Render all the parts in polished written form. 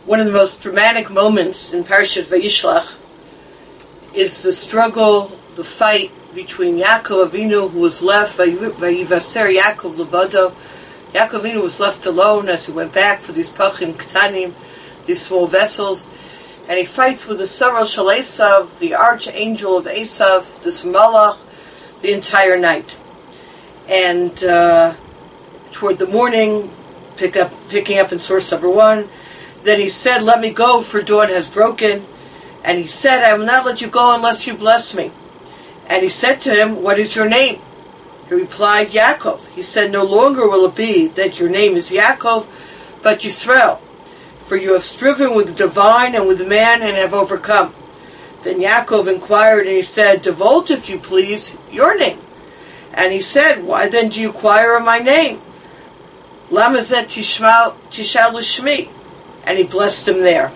One of the most dramatic moments in Parashat Vayishlach is the struggle, the fight between Yaakov Avinu, who was left, Vayivaser Yaakov Levado. Yaakov Avinu was left alone as he went back for these Pachim Ketanim, these small vessels, and he fights with the Sarah Shel Esav, the archangel of Esav, this Malach, the entire night. And toward the morning, picking up in source number 1, then he said, "Let me go, for dawn has broken." And he said, "I will not let you go unless you bless me." And he said to him, "What is your name?" He replied, "Yaakov." He said, "No longer will it be that your name is Yaakov, but Yisrael, for you have striven with the divine and with man and have overcome." Then Yaakov inquired, and he said, "Divulge, if you please, your name." And he said, "Why then do you inquire of my name? Lama zeh tishal l'shmi." And he blessed him there.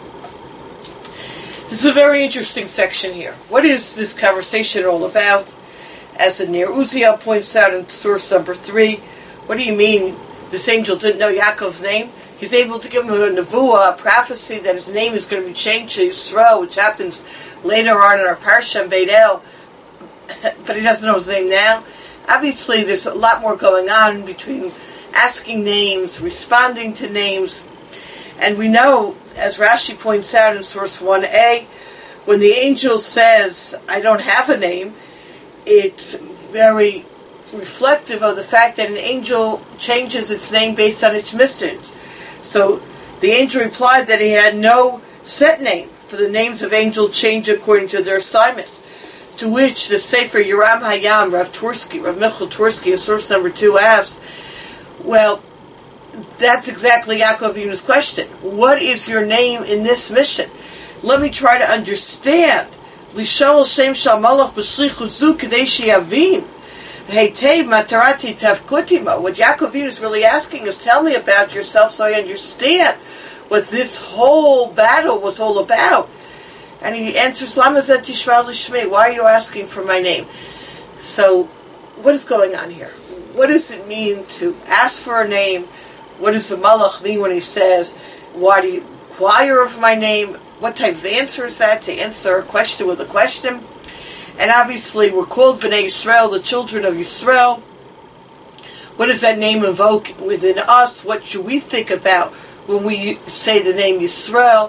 This is a very interesting section here. What is this conversation all about? As the Ner Uziel points out in source number 3, what do you mean this angel didn't know Yaakov's name? He's able to give him a nevuah, a prophecy that his name is going to be changed to Yisrael, which happens later on in our Parsha Beit El, but he doesn't know his name now. Obviously, there's a lot more going on between asking names, responding to names, and we know, as Rashi points out in source 1a, when the angel says, "I don't have a name," it's very reflective of the fact that an angel changes its name based on its missions. So the angel replied that he had no set name, for the names of angels change according to their assignment. To which the Sefer Yeram Hayam, Rav Michal Tursky, in source number 2, asks, well, that's exactly Yaakov Avinu's question. What is your name in this mission? Let me try to understand. Lishol Shem Shal Malach B'Shlichut Zu Kedei Sheyavin Heitei Matarati Tavkutima. What Yaakov Avinu is really asking is, tell me about yourself so I understand what this whole battle was all about. And he answers, Lama zeh tishma l'shmei. Why are you asking for my name? So, what is going on here? What does it mean to ask for a name? What does the Malach mean when he says, why do you inquire of my name? What type of answer is that? To answer a question with a question? And obviously, we're called Bnei Yisrael, the children of Yisrael. What does that name evoke within us? What should we think about when we say the name Yisrael?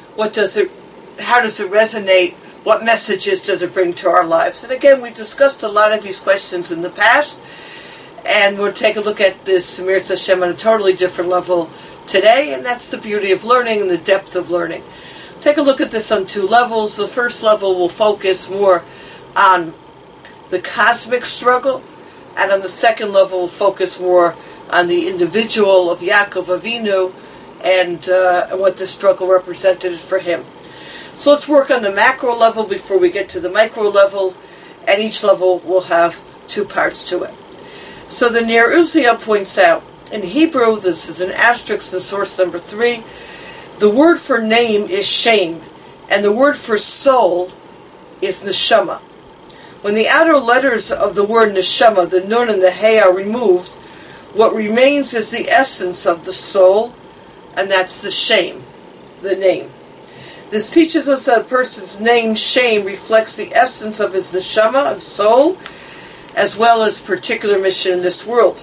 How does it resonate? What messages does it bring to our lives? And again, we discussed a lot of these questions in the past, and we'll take a look at this Mirza Hashem on a totally different level today, and that's the beauty of learning and the depth of learning. Take a look at this on 2 levels. The first level will focus more on the cosmic struggle, and on the second level will focus more on the individual of Yaakov Avinu and what the struggle represented for him. So let's work on the macro level before we get to the micro level, and each level will have 2 parts to it. So the Ner Uziel points out, in Hebrew, this is an asterisk in source number 3, the word for name is Shem, and the word for soul is Neshama. When the outer letters of the word Neshama, the Nun and the He, are removed, what remains is the essence of the soul, and that's the Shem, the name. This teaches us that a person's name, Shem, reflects the essence of his Neshama, of soul, as well as particular mission in this world.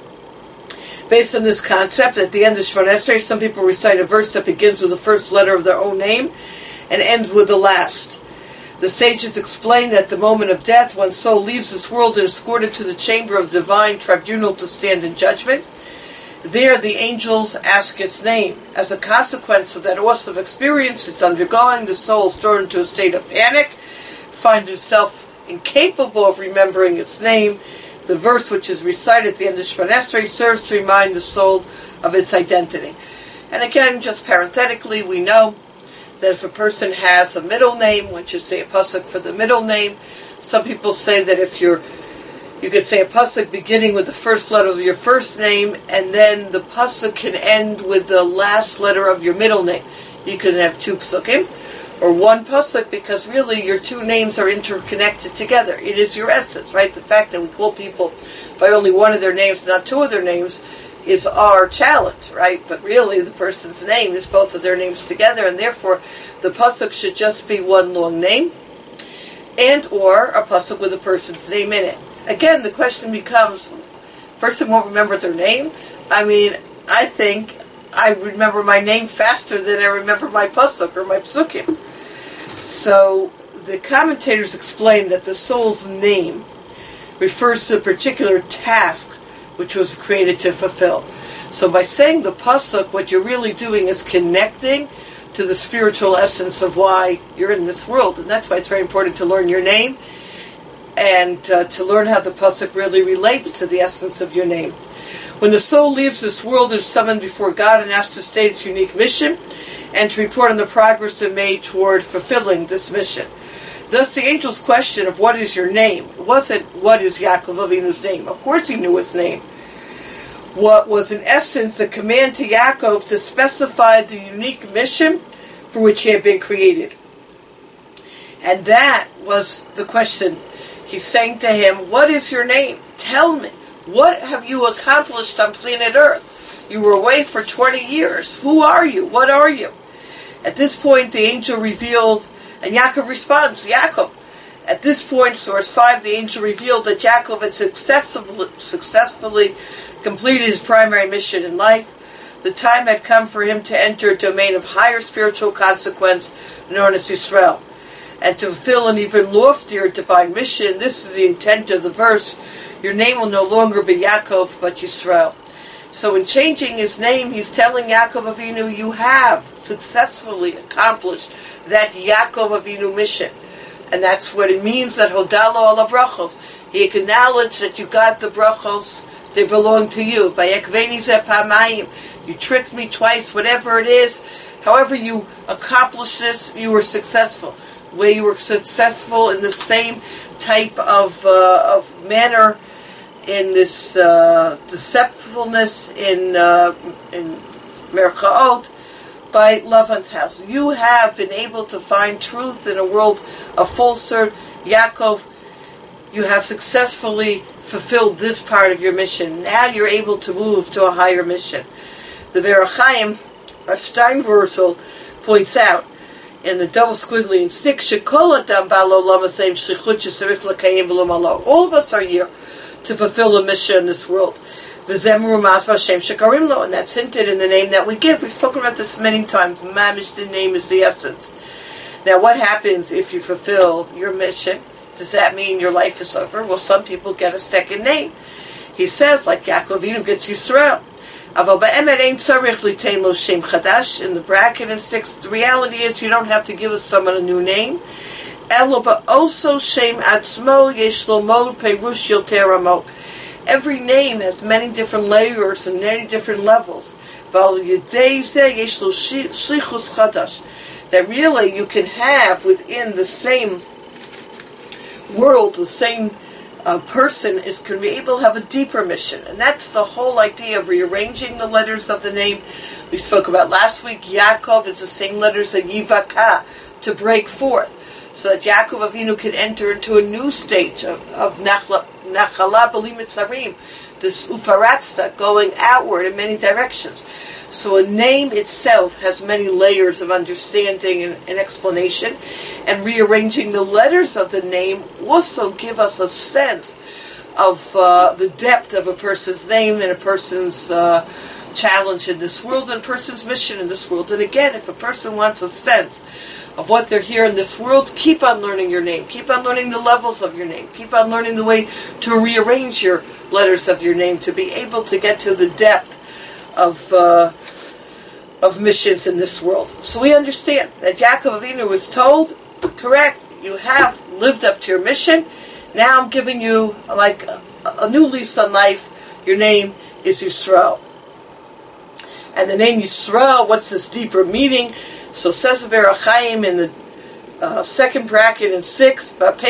Based on this concept, at the end of Shemona Esrei, some people recite a verse that begins with the first letter of their own name and ends with the last. The sages explain that at the moment of death, one's soul leaves this world and is escorted to the chamber of divine tribunal to stand in judgment. There, the angels ask its name. As a consequence of that awesome experience it's undergoing, the soul is thrown into a state of panic, finds itself incapable of remembering its name. The verse which is recited at the end of Shemona Esrei serves to remind the soul of its identity. And again, just parenthetically, we know that if a person has a middle name, which is, say, a pasuk for the middle name, some people say that if you could say a pasuk beginning with the first letter of your first name, and then the pasuk can end with the last letter of your middle name. You can have 2 pasukim, or 1 pasuk, because really your 2 names are interconnected together. It is your essence, right? The fact that we call people by only one of their names, not 2 of their names, is our challenge, right? But really, the person's name is both of their names together, and therefore, the pasuk should just be one long name, and or a pasuk with a person's name in it. Again, the question becomes, person won't remember their name? I mean, I think I remember my name faster than I remember my pasuk or my psukim. So, the commentators explain that the soul's name refers to a particular task which was created to fulfill. So by saying the pasuk, what you're really doing is connecting to the spiritual essence of why you're in this world. And that's why it's very important to learn your name and to learn how the pasuk really relates to the essence of your name. When the soul leaves this world, it is summoned before God and asked to state its unique mission and to report on the progress it made toward fulfilling this mission. Thus, the angel's question of what is your name wasn't what is Yaakov Avinu's name. Of course he knew his name. What was in essence the command to Yaakov to specify the unique mission for which he had been created. And that was the question. He's saying to him, what is your name? Tell me. What have you accomplished on planet Earth? You were away for 20 years. Who are you? What are you? At this point, the angel revealed, and Yaakov responds, Yaakov. At this point, source 5, the angel revealed that Yaakov had successfully completed his primary mission in life. The time had come for him to enter a domain of higher spiritual consequence known as Yisrael, and to fulfill an even loftier divine mission. This is the intent of the verse. Your name will no longer be Yaakov, but Yisrael. So in changing his name, he's telling Yaakov Avinu, you have successfully accomplished that Yaakov Avinu mission. And that's what it means that Hodalo ala brachos. He acknowledged that you got the brachos, they belong to you. Vayekveni ze pamayim. You tricked me twice, whatever it is. However you accomplished this, you were successful. Where you were successful in the same type of manner, in this deceptiveness in Merchaot, by Lavan's house. You have been able to find truth in a world of falsehood. Yaakov, you have successfully fulfilled this part of your mission. Now you're able to move to a higher mission. The Be'er Chaim, Rav Steinwursel, points out in the double squiggly and stick, all of us are here to fulfill a mission in this world. And that's hinted in the name that we give. We've spoken about this many times. Mamish, the name is the essence. Now, what happens if you fulfill your mission? Does that mean your life is over? Well, some people get a second name. He says, like Yaakov Avinu gets Yisrael. In the bracket in 6, the reality is you don't have to give someone a new name. Every name has many different layers and many different levels. That really you can have within the same world, the same person can be able to have a deeper mission. And that's the whole idea of rearranging the letters of the name. We spoke about last week. Yaakov is the same letters as Yivaka, to break forth, so that Yaakov Avinu can enter into a new stage of Nachala B'li Mitzarim, this Ufaratsta, going outward in many directions. So a name itself has many layers of understanding and explanation, and rearranging the letters of the name also give us a sense of the depth of a person's name and a person's challenge in this world and a person's mission in this world. And again, if a person wants a sense of what they're here in this world, keep on learning your name. Keep on learning the levels of your name. Keep on learning the way to rearrange your letters of your name to be able to get to the depth of missions in this world. So we understand that Yaakov Avinu was told, correct, you have lived up to your mission. Now I'm giving you like a new lease on life. Your name is Yisrael. And the name Yisrael, what's this deeper meaning? So says the Be'er Chaim in the second bracket in 6, it's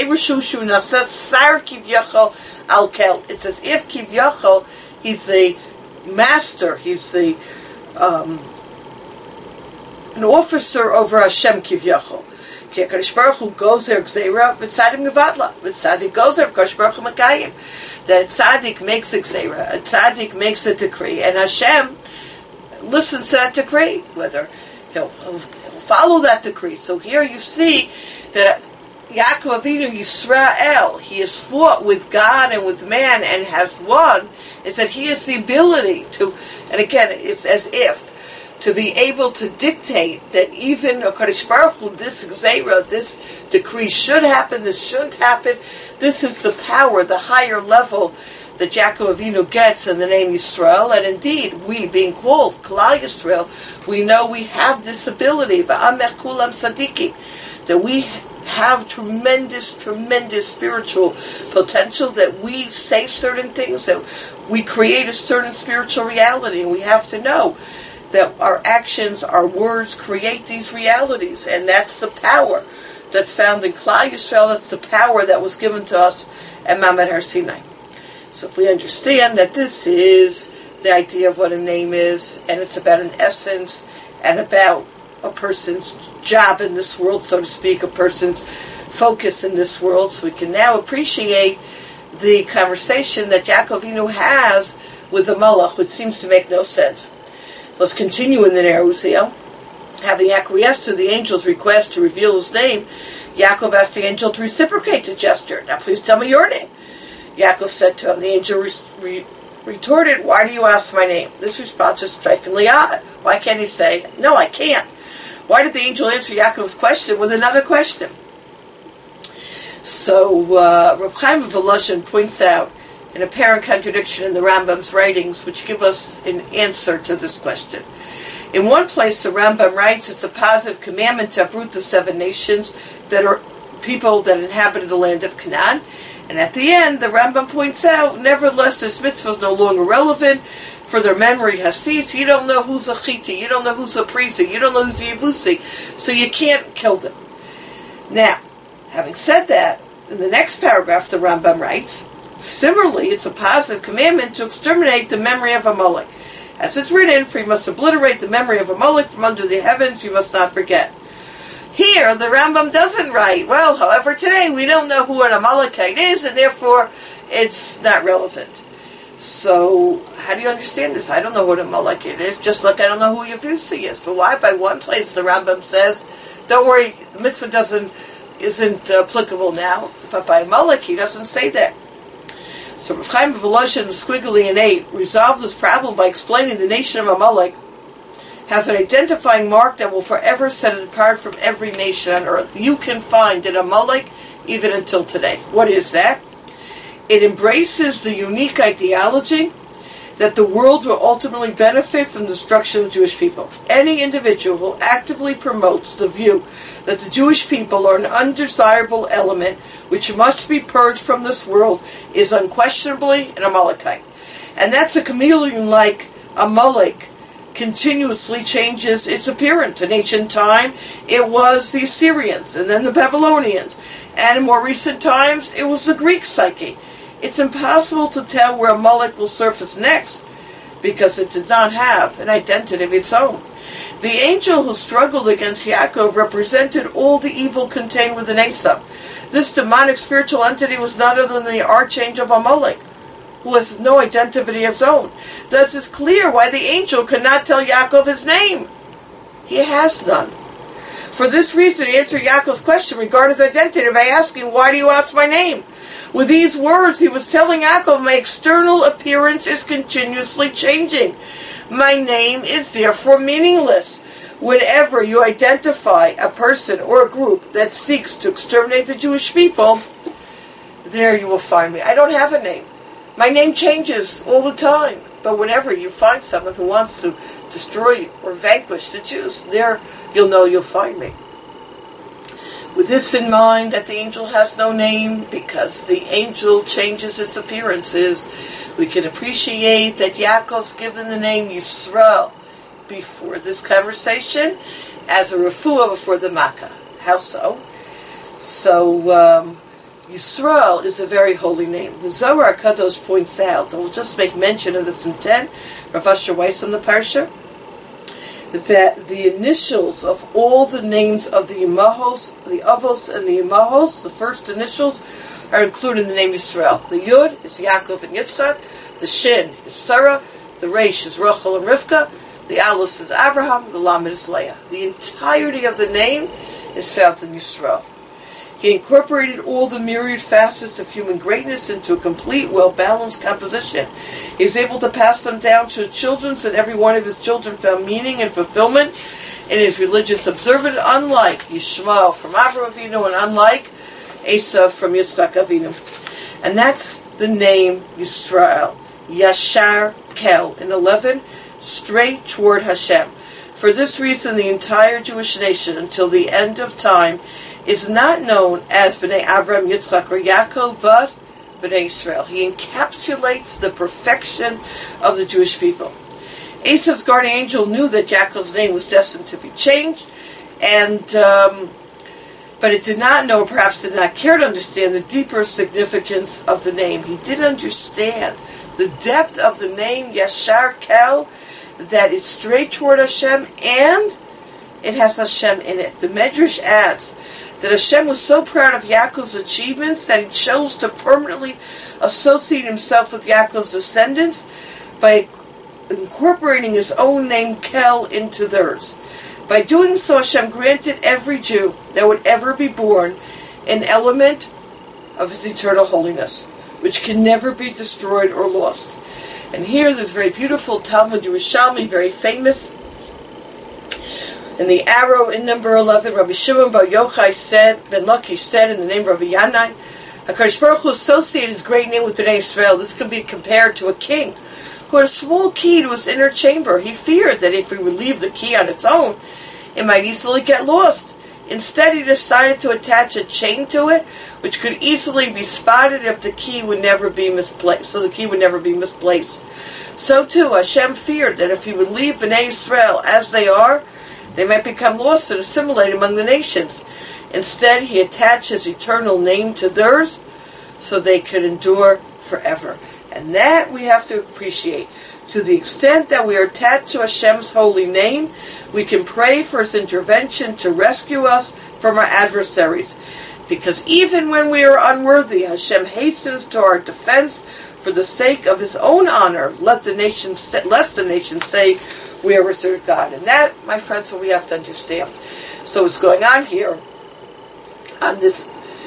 as if Kivyachol, he's the master, he's the an officer over Hashem Kivyachol. Ki HaKadosh Baruch Hu gozer gzeira v'tzadik mevadla. V'tzadik gozer v'Kadosh Baruch Hu makayim. That a tzaddik makes a gzeira, a tzaddik makes a decree, and Hashem listens to that decree, whether he'll follow that decree. So here you see that Yaakov Avinu Yisrael, he has fought with God and with man and has won, is that he has the ability to, and again, it's as if, to be able to dictate that even HaKadosh Baruch Hu, this Gzeira, this decree should happen, this shouldn't happen. This is the power, the higher level that Yaakov Avinu gets in the name Yisrael, and indeed, we, being called Klal Yisrael, we know we have this ability, V'amech kulam sadiki, that we have tremendous spiritual potential, that we say certain things, that we create a certain spiritual reality, and we have to know that our actions, our words create these realities, and that's the power that's found in Klal Yisrael. That's the power that was given to us at Ma'amad Har Sinai. So if we understand that this is the idea of what a name is, and it's about an essence, and about a person's job in this world, so to speak, a person's focus in this world, so we can now appreciate the conversation that Yaakov Avinu has with the Malach, which seems to make no sense. Let's continue in the Ner Uziel. Having acquiesced to the angel's request to reveal his name, Yaakov asked the angel to reciprocate the gesture. Now please tell me your name. Yaakov said to him, the angel retorted, why do you ask my name? This response is strikingly odd. Why can't he say, no, I can't? Why did the angel answer Yaakov's question with another question? So Reb Chaim of Volozhin points out an apparent contradiction in the Rambam's writings, which give us an answer to this question. In one place, the Rambam writes, it's a positive commandment to uproot the 7 nations that are people that inhabited the land of Canaan. And at the end, the Rambam points out, nevertheless, this mitzvah is no longer relevant, for their memory has ceased. You don't know who's a Chiti, you don't know who's a Prizi, you don't know who's a Yevusi, so you can't kill them. Now, having said that, in the next paragraph, the Rambam writes, similarly, it's a positive commandment to exterminate the memory of Amalek. As it's written, for you must obliterate the memory of Amalek from under the heavens, you must not forget. Here, the Rambam doesn't write, well, however, today we don't know who an Amalekite is, and therefore it's not relevant. So, how do you understand this? I don't know what an Amalekite is, just like I don't know who Yevusi is. But why? By one place, the Rambam says, don't worry, the mitzvah isn't applicable now, but by Amalek, he doesn't say that. So, Reb Chaim of Volozhin, Squiggly and 8, resolved this problem by explaining the nation of Amalek has an identifying mark that will forever set it apart from every nation on earth. You can find in Amalek even until today. What is that? It embraces the unique ideology that the world will ultimately benefit from the destruction of Jewish people. Any individual who actively promotes the view that the Jewish people are an undesirable element which must be purged from this world is unquestionably an Amalekite. And that's a chameleon like Amalek continuously changes its appearance. In ancient time, it was the Assyrians, and then the Babylonians, and in more recent times, it was the Greek psyche. It's impossible to tell where Amalek will surface next, because it did not have an identity of its own. The angel who struggled against Yaakov represented all the evil contained within Esav. This demonic spiritual entity was none other than the archangel of Amalek, who has no identity of his own. Thus it's clear why the angel could not tell Yaakov his name. He has none. For this reason, he answered Yaakov's question regarding his identity by asking, why do you ask my name? With these words, he was telling Yaakov, my external appearance is continuously changing. My name is therefore meaningless. Whenever you identify a person or a group that seeks to exterminate the Jewish people, there you will find me. I don't have a name. My name changes all the time. But whenever you find someone who wants to destroy or vanquish the Jews, there you'll know you'll find me. With this in mind, that the angel has no name, because the angel changes its appearances, we can appreciate that Yaakov's given the name Yisrael before this conversation as a refuah before the Makkah. How so? So, Yisrael is a very holy name. The Zohar HaKadosh points out, and we'll just make mention of this in 10, Rav Asher Weiss on the Parsha, that the initials of all the names of the Imahos, the Avos and the Imahos, the first initials, are included in the name Yisrael. The Yud is Yaakov and Yitzchak, the Shin is Sarah, the Reish is Rachel and Rivka, the Alus is Abraham, the Lamed is Leah. The entirety of the name is found in Yisrael. He incorporated all the myriad facets of human greatness into a complete, well-balanced composition. He was able to pass them down to his children, and every one of his children found meaning and fulfillment in his religious observance, unlike Yishmael from Avraham Avinu and unlike Esav from Yitzchak Avinu. And that's the name Yisrael, Yashar Kel, in 11, straight toward Hashem. For this reason, the entire Jewish nation, until the end of time, is not known as Bnei Avraham, Yitzchak, or Yaakov, but Bnei Israel. He encapsulates the perfection of the Jewish people. Esav's guardian angel knew that Yaakov's name was destined to be changed, but it did not know, perhaps did not care to understand, the deeper significance of the name. He did understand the depth of the name Yashar Kel, that it's straight toward Hashem and it has Hashem in it. The Medrash adds that Hashem was so proud of Yaakov's achievements that he chose to permanently associate himself with Yaakov's descendants by incorporating his own name Kel into theirs. By doing so, Hashem granted every Jew that would ever be born an element of his eternal holiness, which can never be destroyed or lost. And here, this very beautiful Talmud Yerushalmi, very famous. In the arrow in number 11, Rabbi Shimon Bar Yochai ben Lakish said, in the name of Rabbi Yanai, HaKadosh Baruch Hu associated his great name with Bnei Israel. This can be compared to a king who had a small key to his inner chamber. He feared that if he would leave the key on its own, it might easily get lost. Instead, he decided to attach a chain to it, which could easily be spotted if the key would never be misplaced. So the key would never be misplaced. So too, Hashem feared that if he would leave Bnei Israel as they are, they might become lost and assimilate among the nations. Instead, he attached his eternal name to theirs so they could endure forever. And that we have to appreciate. To the extent that we are attached to Hashem's holy name, we can pray for his intervention to rescue us from our adversaries. Because even when we are unworthy, Hashem hastens to our defense for the sake of his own honor, lest the nation say we are reserved God. And that, my friends, is what we have to understand. So what's going on here on this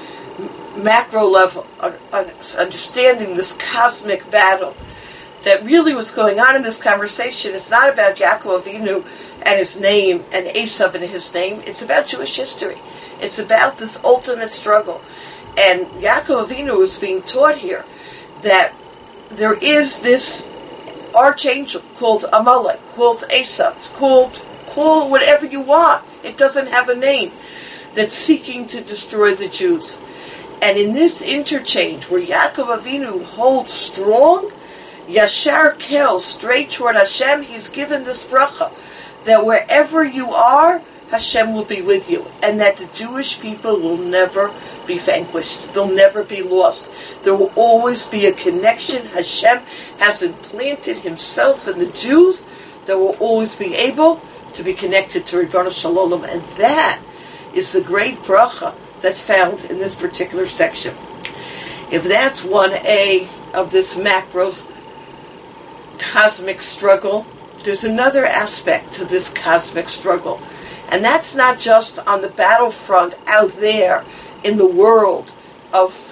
macro level, understanding this cosmic battle, that really what's going on in this conversation is not about Yaakov Avinu and his name and Esav and his name. It's about Jewish history. It's about this ultimate struggle. And Yaakov Avinu is being taught here that there is this archangel called Amalek, called Esav, call whatever you want. It doesn't have a name, that's seeking to destroy the Jews. And in this interchange where Yaakov Avinu holds strong, Yashar Kel, straight toward Hashem, he's given this bracha, that wherever you are, Hashem will be with you, and that the Jewish people will never be vanquished. They'll never be lost. There will always be a connection. Hashem has implanted himself in the Jews that will always be able to be connected to Ribono Shel Olam, and that is the great bracha that's found in this particular section. If that's 1A of this macro cosmic struggle, there's another aspect to this cosmic struggle. And that's not just on the battlefront out there in the world of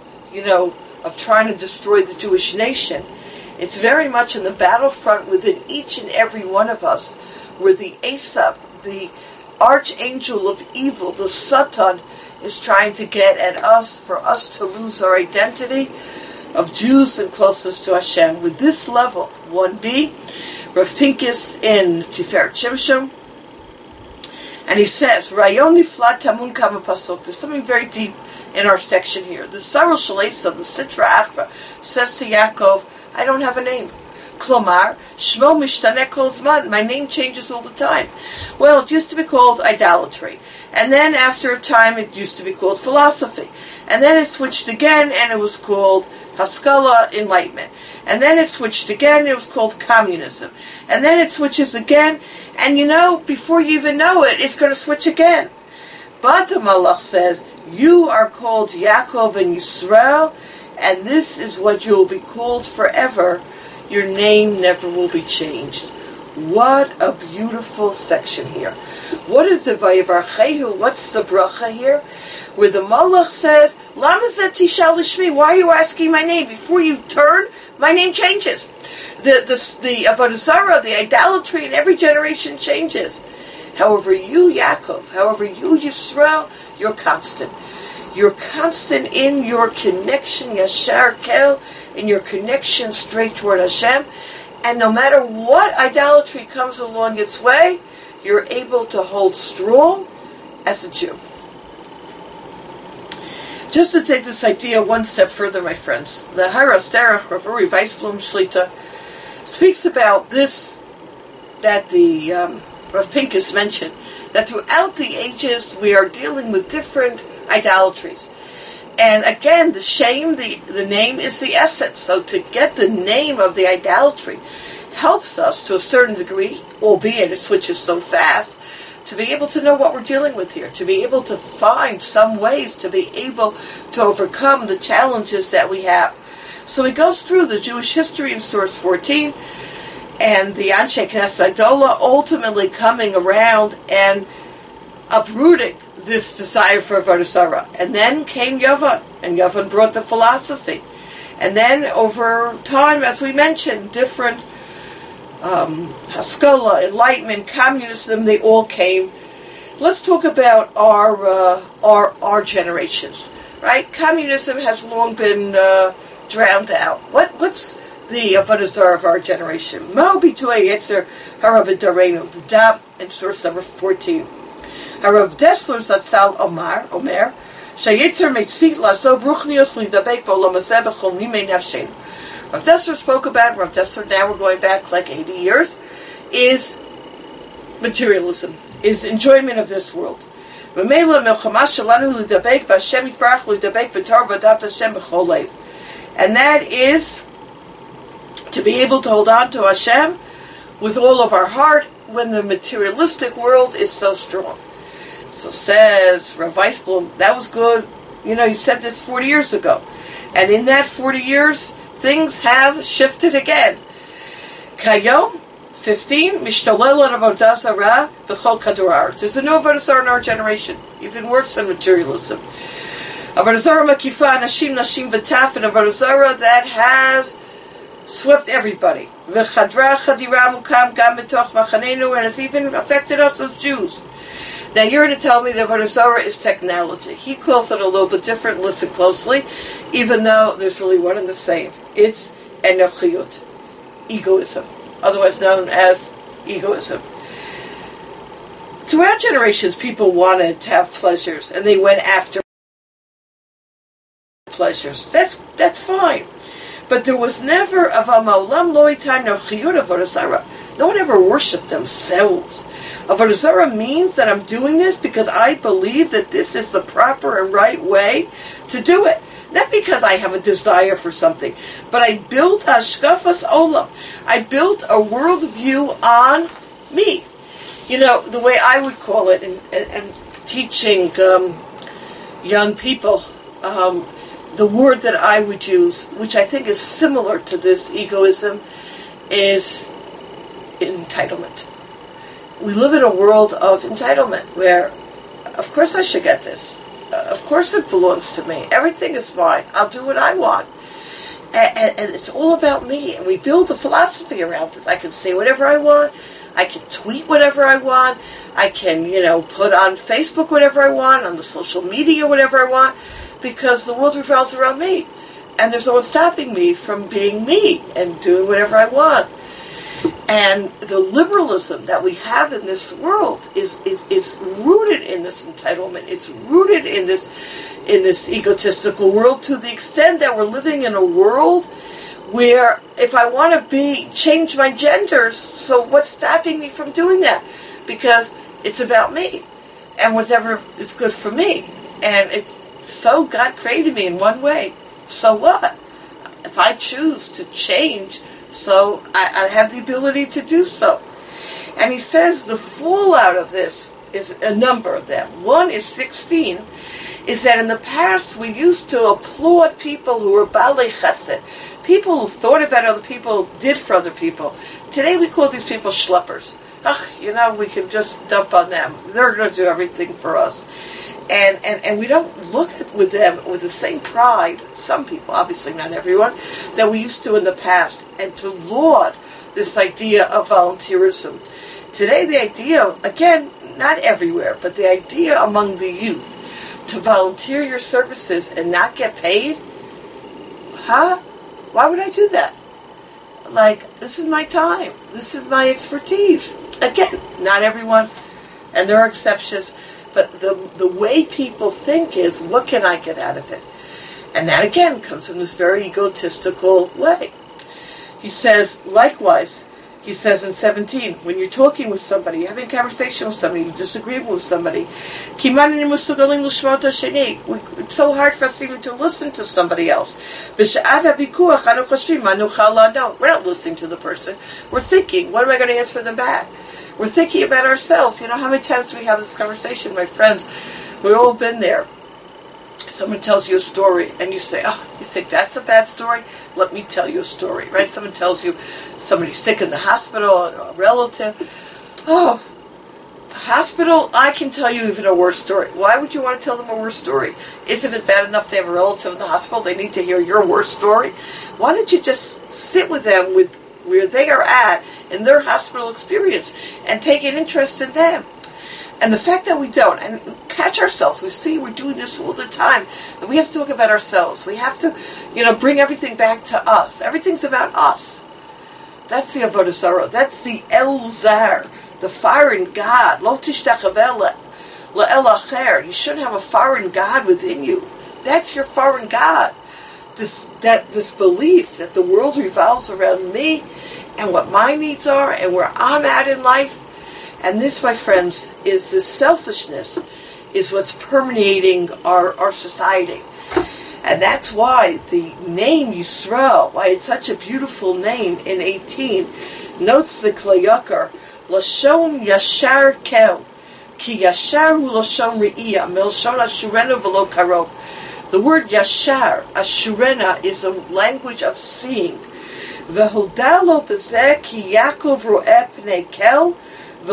trying to destroy the Jewish nation. It's very much in the battlefront within each and every one of us, where the Esav, the archangel of evil, the Satan, is trying to get at us, for us to lose our identity of Jews and closeness to Hashem. With this level, 1B, Rav Pincus in Tiferet Shimshon, and he says, Rayon Niflat Tamun Kama Pasuk. There's something very deep in our section here. The Sarah Shalesa, the Sitra Achra, says to Yaakov, I don't have a name. Klomar, Shmo Mishtaneh Kol Zman. My name changes all the time. Well, it used to be called idolatry. And then after a time, it used to be called philosophy. And then it switched again, and it was called Haskalah, enlightenment. And then it switched again, it was called communism. And then it switches again, and before you even know it, it's going to switch again. But the Malach says, you are called Yaakov and Yisrael, and this is what you will be called forever. Your name never will be changed. What a beautiful section here. What is the Vayivarchehu? What's the bracha here? Where the Malach says, Lama zeh tishal lishmi? Why are you asking my name? Before you turn, my name changes. The Avodah Zarah, the idolatry in every generation changes. However, you, Yaakov, however, you, Yisrael, you're constant. You're constant in your connection, Yashar Kel, in your connection straight toward Hashem. And no matter what idolatry comes along its way, you're able to hold strong as a Jew. Just to take this idea one step further, my friends, the Haras Derech Rav Uri Weisblum Shlita speaks about this, that the Rav Pincus mentioned, that throughout the ages we are dealing with different idolatries. And again, the shame, the name is the essence. So to get the name of the idolatry helps us to a certain degree, albeit it switches so fast, to be able to know what we're dealing with here, to be able to find some ways to be able to overcome the challenges that we have. So he goes through the Jewish history in source 14, and the Anshe Knesset Adola ultimately coming around and uprooting this desire for Avodah Zarah. And then came Yavan, and Yavan brought the philosophy. And then over time, as we mentioned, different Haskalah, enlightenment, communism, they all came. Let's talk about our generations, right? Communism has long been drowned out. What's the Avodah Zarah of our generation? Mo bituay yetzer hara b'dareinu, the dam in source number 14. Harav Dessler Zatzal Omer shayetzer meitzit lasov ruchnios lidabek b'olam hazeh b'chol nimei nafshenu. Rav Dessler spoke about, Rav Dessler, now we're going back like 80 years, is materialism, is enjoyment of this world. And that is to be able to hold on to Hashem with all of our heart when the materialistic world is so strong. So says Rav Weisblum, that was good. You said this 40 years ago. And in that 40 years, things have shifted again. Kayom 15, Mishtalel Avodah Zarah b'chol kador haaretz. There's a new Avodah Zarah in our generation, even worse than materialism. Avodah Zarah makifa anashim, nashim v'taf, and Avodah Zarah that has swept everybody. V'chadra chadira mukam gam b'toch machanenu, and it's even affected us as Jews. Now you're going to tell me that Avodah Zarah is technology. He calls it a little bit different. Listen closely, even though there's really one and the same. It's enochiyut, egoism, otherwise known as egoism. Throughout generations, people wanted to have pleasures, and they went after pleasures. That's fine. But there was never avamolam loy time no chiyut Avodah Zarah. No one ever worshipped themselves. Avodah Zarah means that I'm doing this because I believe that this is the proper and right way to do it. Not because I have a desire for something, but I built hashkafas olam. I built a worldview on me. The way I would call it, and teaching young people, the word that I would use, which I think is similar to this egoism, is entitlement. We live in a world of entitlement where, of course I should get this. Of course it belongs to me. Everything is mine. I'll do what I want. And it's all about me. And we build a philosophy around it. I can say whatever I want. I can tweet whatever I want. I can, put on Facebook whatever I want, on the social media whatever I want, because the world revolves around me. And there's no one stopping me from being me and doing whatever I want. And the liberalism that we have in this world is rooted in this entitlement. It's rooted in this egotistical world, to the extent that we're living in a world where if I want to change my genders, so what's stopping me from doing that? Because it's about me and whatever is good for me. And it's so God created me in one way. So what? if I choose to change, so I have the ability to do so. And he says the fallout of this is a number of them. One is 16, is that in the past we used to applaud people who were balei chesed, people who thought about other people, did for other people. Today we call these people schleppers. We can just dump on them. They're going to do everything for us. And we don't look with them with the same pride, some people, obviously not everyone, that we used to in the past, and to laud this idea of volunteerism. Today the idea, again, not everywhere, but the idea among the youth to volunteer your services and not get paid? Why would I do that? This is my time. This is my expertise. Again, not everyone, and there are exceptions, but the way people think is, what can I get out of it? And that, again, comes in this very egotistical way. He says, likewise, he says in 17, when you're talking with somebody, you're having a conversation with somebody, you disagree with somebody, it's so hard for us even to listen to somebody else. We're not listening to the person. We're thinking, what am I going to answer them back? We're thinking about ourselves. How many times we have this conversation, my friends? We've all been there. Someone tells you a story, and you say, you think that's a bad story? Let me tell you a story, right? Someone tells you somebody's sick in the hospital, a relative. The hospital, I can tell you even a worse story. Why would you want to tell them a worse story? Isn't it bad enough they have a relative in the hospital? They need to hear your worst story. Why don't you just sit with them with where they are at in their hospital experience and take an interest in them? And the fact that we don't, and catch ourselves, we're doing this all the time, and we have to talk about ourselves. We have to, bring everything back to us. Everything's about us. That's the Avodah Zarah. That's the El Zar, the foreign God. Lo tishtachaveh le'el acher. You shouldn't have a foreign God within you. That's your foreign God. This belief that the world revolves around me and what my needs are and where I'm at in life. And this, my friends, is this selfishness is what's permeating our society. And that's why the name Yisrael, why it's such a beautiful name in 18, notes the Kli Yakar, Lashon Yashar Kel, Ki Yashar Hu Lashon Re'iyah, Melshon Ashurena V'lo Karov. The word Yashar, Ashurena, is a language of seeing. V'hodalo b'zeh ki Yaakov ro'eh pnei Kel, the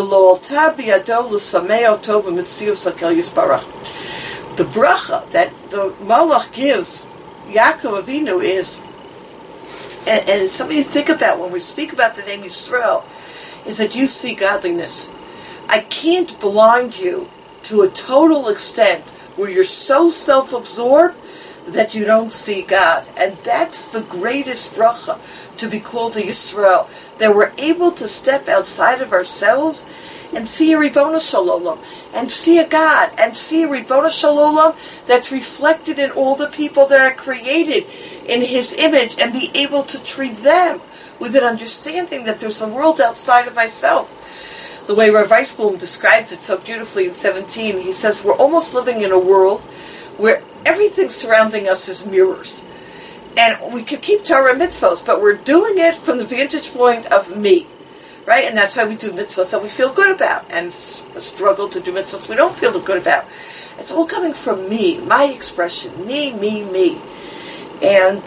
bracha that the Malach gives Yaakov Avinu is, and something to think about when we speak about the name Yisrael, is that you see godliness. I can't blind you to a total extent where you're so self-absorbed that you don't see God. And that's the greatest bracha, to be called a Yisrael, that we're able to step outside of ourselves and see a Ribono Shel Olam, and see a God, and see a Ribono Shel Olam that's reflected in all the people that are created in His image, and be able to treat them with an understanding that there's a world outside of myself. The way Rav Weisblum describes it so beautifully in 17, he says we're almost living in a world where everything surrounding us is mirrors. And we could keep Torah mitzvos, but we're doing it from the vantage point of me, right? And that's why we do mitzvos that we feel good about, and a struggle to do mitzvos we don't feel good about. It's all coming from me, my expression, me. And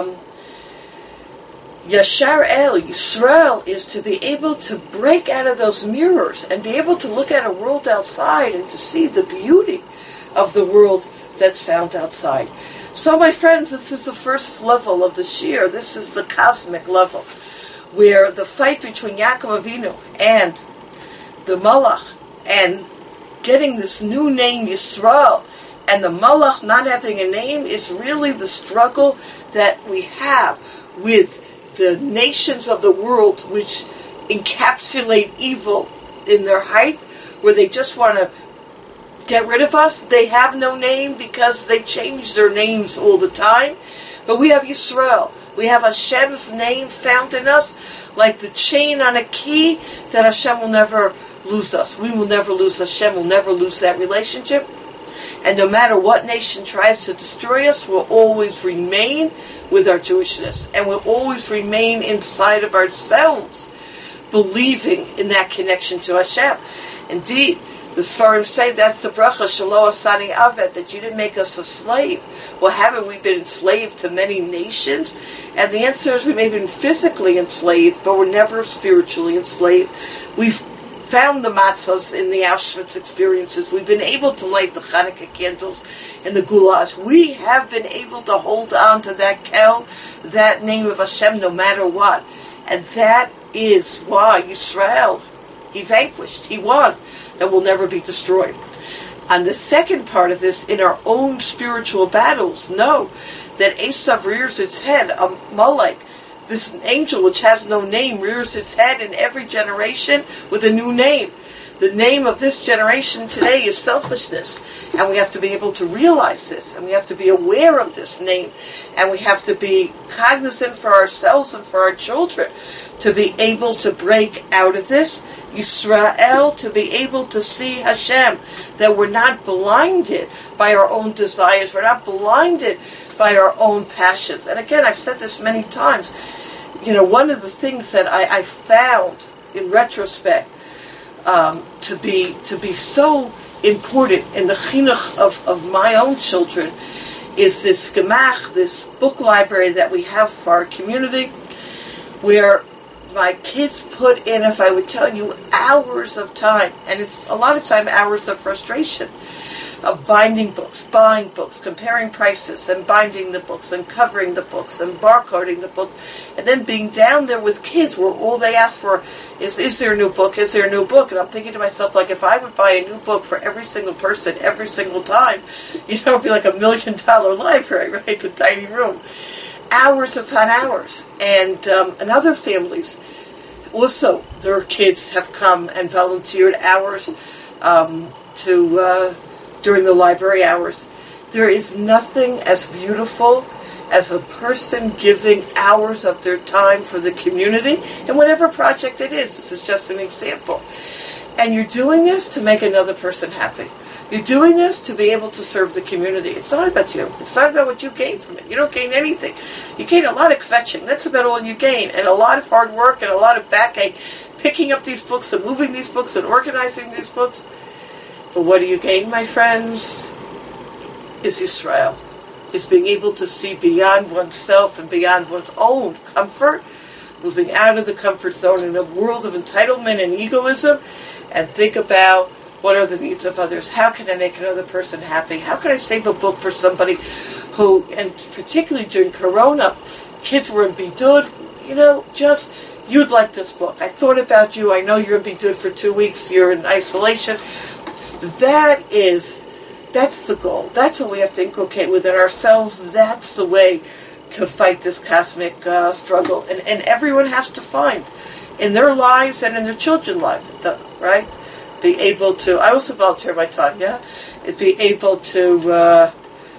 Yashar El, Yisrael, is to be able to break out of those mirrors and be able to look at a world outside and to see the beauty of the world that's found outside. So, my friends, this is the first level of the Shir. This is the cosmic level, where the fight between Yaakov Avinu and the Malach, and getting this new name Yisrael, and the Malach not having a name, is really the struggle that we have with the nations of the world, which encapsulate evil in their height, where they just want to get rid of us. They have no name because they change their names all the time. But we have Yisrael. We have Hashem's name found in us, like the chain on a key, that Hashem will never lose us. We will never lose Hashem. Will never lose that relationship. And no matter what nation tries to destroy us, we'll always remain with our Jewishness. And we'll always remain inside of ourselves, believing in that connection to Hashem. Indeed, the Sfarim say that's the bracha, Shelo Asani Aved, that you didn't make us a slave. Well, haven't we been enslaved to many nations? And the answer is we may have been physically enslaved, but we're never spiritually enslaved. We've found the matzahs in the Auschwitz experiences. We've been able to light the Hanukkah candles in the goulash. We have been able to hold on to that kel, that name of Hashem, no matter what. And that is why Yisrael, he vanquished, he won, and will never be destroyed. On the second part of this, in our own spiritual battles, know that Esav rears its head, a Molech, this angel which has no name, rears its head in every generation with a new name. The name of this generation today is selfishness, and we have to be able to realize this, and we have to be aware of this name, and we have to be cognizant for ourselves and for our children to be able to break out of this. Yisrael, to be able to see Hashem, that we're not blinded by our own desires, we're not blinded by our own passions. And again, I've said this many times, one of the things that I found in retrospect to be so important in the chinuch of my own children is this gemach, this book library that we have for our community, where my kids put in, if I would tell you, hours of time, and it's a lot of time hours of frustration, of binding books, buying books, comparing prices, and binding the books, and covering the books, and barcoding the book, and then being down there with kids where all they ask for is there a new book, is there a new book? And I'm thinking to myself, like, if I would buy a new book for every single person, every single time, it'd be like $1 million library, right? The tiny room. Hours upon hours. And other families, also, their kids have come and volunteered hours during the library hours. There is nothing as beautiful as a person giving hours of their time for the community, and whatever project it is. This is just an example. And you're doing this to make another person happy. You're doing this to be able to serve the community. It's not about you. It's not about what you gain from it. You don't gain anything. You gain a lot of kvetching. That's about all you gain. And a lot of hard work and a lot of backache, picking up these books and moving these books and organizing these books. But what do you gain, my friends? Is Yisrael. Is being able to see beyond oneself and beyond one's own comfort, moving out of the comfort zone in a world of entitlement and egoism, and think about what are the needs of others. How can I make another person happy? How can I save a book for somebody who, and particularly during Corona, kids were in Bidud, you'd like this book. I thought about you. I know you're in Bidud for 2 weeks. You're in isolation. That's the goal. That's what we have to inculcate within ourselves. That's the way to fight this cosmic struggle. And everyone has to find in their lives and in their children's lives, right? Be able to, I also volunteer my time, yeah? Be able to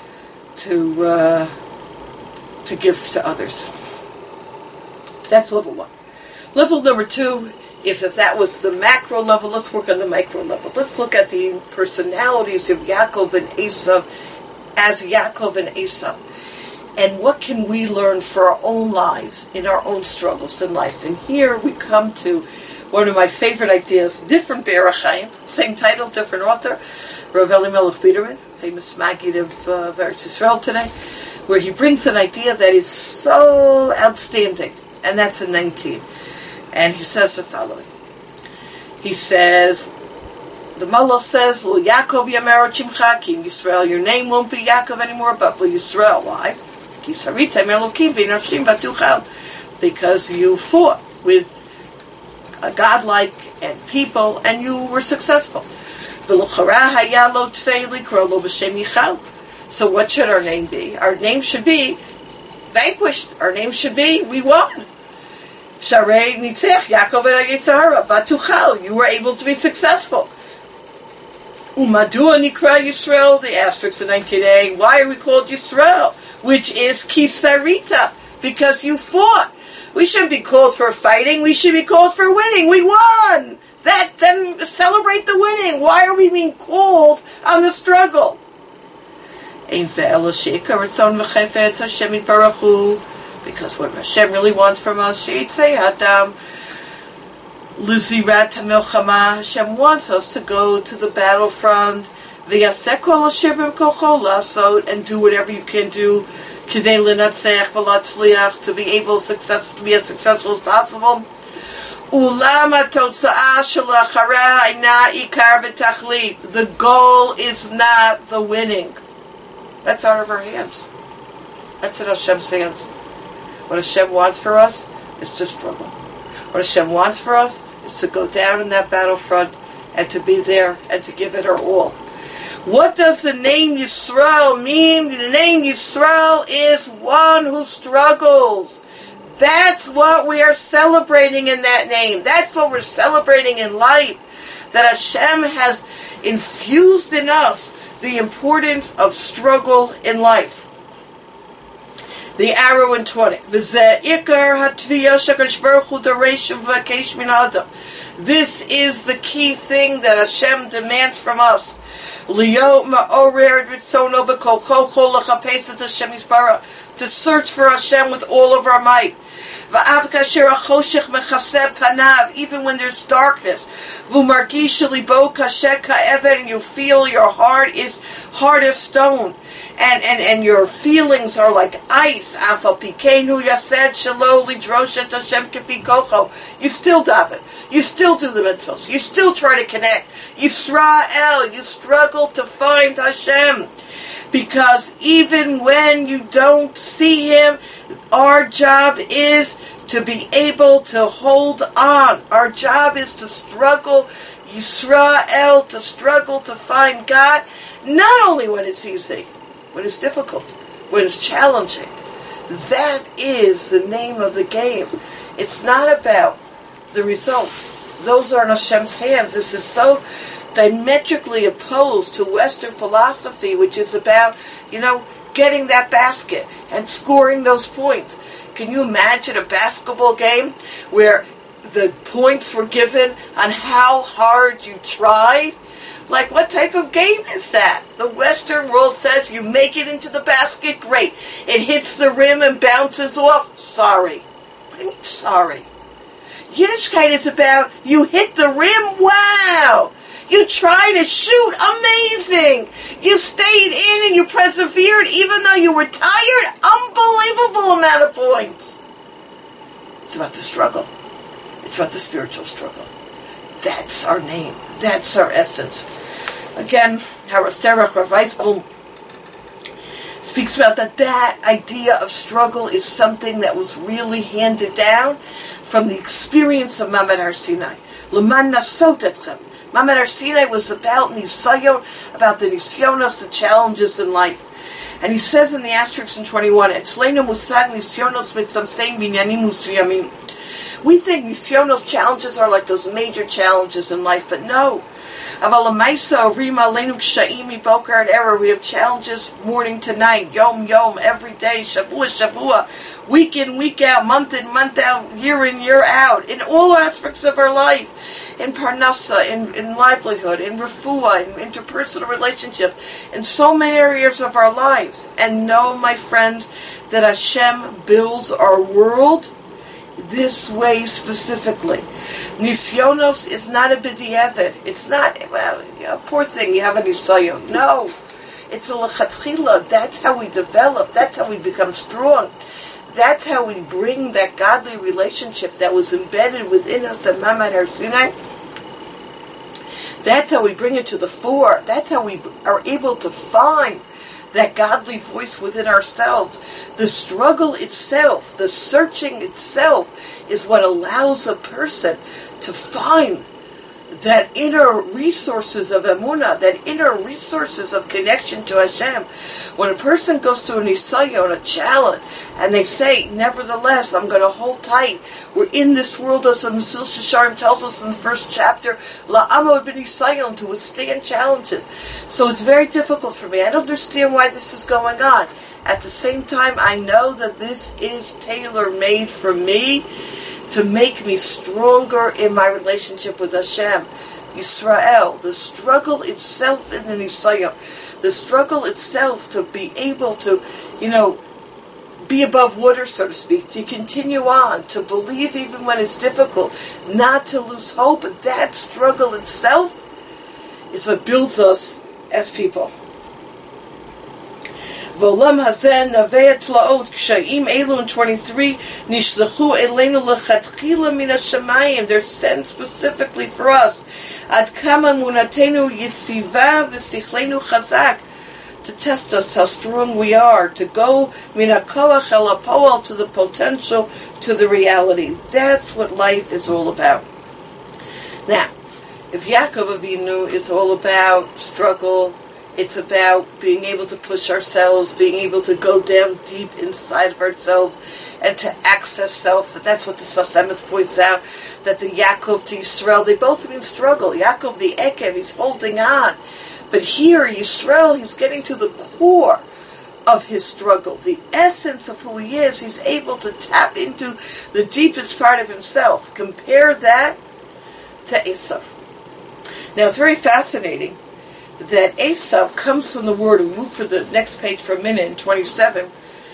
give to others. That's level 1. Level number 2, if that was the macro level, let's work on the micro level. Let's look at the personalities of Yaakov and Esav as Yaakov and Esav. And what can we learn for our own lives, in our own struggles in life? And here we come to one of my favorite ideas, different Be'er HaChaim, same title, different author, Rav Elimelech Biderman, famous Maggid of Eretz Yisrael today, where he brings an idea that is so outstanding, and that's in 19. And he says the following. He says, the Malach says, Lo Yaakov Yamero Chimcha, Ki Yisrael, your name won't be Yaakov anymore, but Lo Yisrael. Why? Ki Sarita Melokim V'Noshim Batuchal. Because you fought with a godlike and people, and you were successful. V'Lochara Haya Lo Tvei Likro Lo B'Shem Yichal. So what should our name be? Our name should be vanquished. Our name should be we won. Sharei Nitzech Yaakov and Yitzhara Vatuchal. You were able to be successful. Umadua Nikra Yisrael. The asterisk in 19a. Why are we called Yisrael? Which is Kisarita, because you fought. We shouldn't be called for fighting. We should be called for winning. We won. Then celebrate the winning. Why are we being called on the struggle? Because what Hashem really wants from us, Hashem wants us to go to the battlefront and do whatever you can do to be able to be as successful as possible. The goal is not the winning. That's out of our hands. That's in Hashem's hands. What Hashem wants for us is to struggle. What Hashem wants for us is to go down in that battlefront and to be there and to give it our all. What does the name Yisrael mean? The name Yisrael is one who struggles. That's what we are celebrating in that name. That's what we're celebrating in life. That Hashem has infused in us the importance of struggle in life. The arrow in 20. This is the key thing that Hashem demands from us. To search for Hashem with all of our might. Even when there's darkness. And you feel your heart is hard as stone. And your feelings are like ice. You still daven. You still do the mitzvahs. You still try to connect. Yisrael, you struggle to find Hashem. Because even when you don't see Him, our job is to be able to hold on. Our job is to struggle, Yisrael, to struggle to find God, not only when it's easy, when it's difficult, when it's challenging. That is the name of the game. It's not about the results. Those are in Hashem's hands. This is so diametrically opposed to Western philosophy, which is about, getting that basket and scoring those points. Can you imagine a basketball game where the points were given on how hard you tried? Like, what type of game is that? The Western world says you make it into the basket, great. It hits the rim and bounces off, sorry. What do you mean, sorry? Yiddishkeit is about you hit the rim, wow! You tried to shoot, amazing! You stayed in and you persevered even though you were tired, unbelievable amount of points. It's about the struggle. It's about the spiritual struggle. That's our name. That's our essence. Again, Harav Weizblum speaks about that idea of struggle is something that was really handed down from the experience of Ma'amad Har Sinai. L'man nasot etchem. Ma'amad Har Sinai was about Nisayot, about the Nisyonos, the challenges in life. And he says in the asterisk in 21, Etzleinu musag Nisyonos mitzamsein binyanim musriyamin. We think Nisyonos challenges are like those major challenges in life, but no. We have challenges morning to night, yom, every day, shavua, week in, week out, month in, month out, year in, year out, in all aspects of our life, in parnasa, in livelihood, in refuah, in interpersonal relationship, in so many areas of our lives. And know, my friend, that Hashem builds our world this way specifically. Nisyonos is not a b'diavad. It's not, poor thing, you have a nisayon. No. It's a lechatchila. That's how we develop. That's how we become strong. That's how we bring that godly relationship that was embedded within us at Ma'amad Har Sinai. That's how we bring it to the fore. That's how we are able to find that godly voice within ourselves. The struggle itself, the searching itself, is what allows a person to find that inner resources of emunah, that inner resources of connection to Hashem. When a person goes through a nisayon, a challenge, and they say, nevertheless, I'm going to hold tight. We're in this world, as the Mesil Shisharim tells us in the first chapter, la'amod b'nisayon, to withstand challenges. So it's very difficult for me. I don't understand why this is going on. At the same time, I know that this is tailor-made for me to make me stronger in my relationship with Hashem. Yisrael, the struggle itself in the Nisayon, the struggle itself to be able to, be above water, so to speak, to continue on, to believe even when it's difficult, not to lose hope. That struggle itself is what builds us as people. V'olam hazen navei tlaot kshayim elu in 23 nishlechu eleinu lechatchila min hashamayim. They're sent specifically for us. Ad kama munatenu yitziva v'sichlenu chazak, to test us how strong we are, to go min hakoach el hapoel, to the potential, to the reality. That's what life is all about. Now, if Yaakov Avinu is all about struggle, it's about being able to push ourselves, being able to go down deep inside of ourselves and to access self. And that's what the Sfas Emes points out, that the Yaakov to Yisrael, they both mean struggle. Yaakov, the Ekev, he's holding on. But here, Yisrael, he's getting to the core of his struggle, the essence of who he is. He's able to tap into the deepest part of himself. Compare that to Esav. Now, it's very fascinating that Esav comes from the word, we move for the next page for a minute, in 27,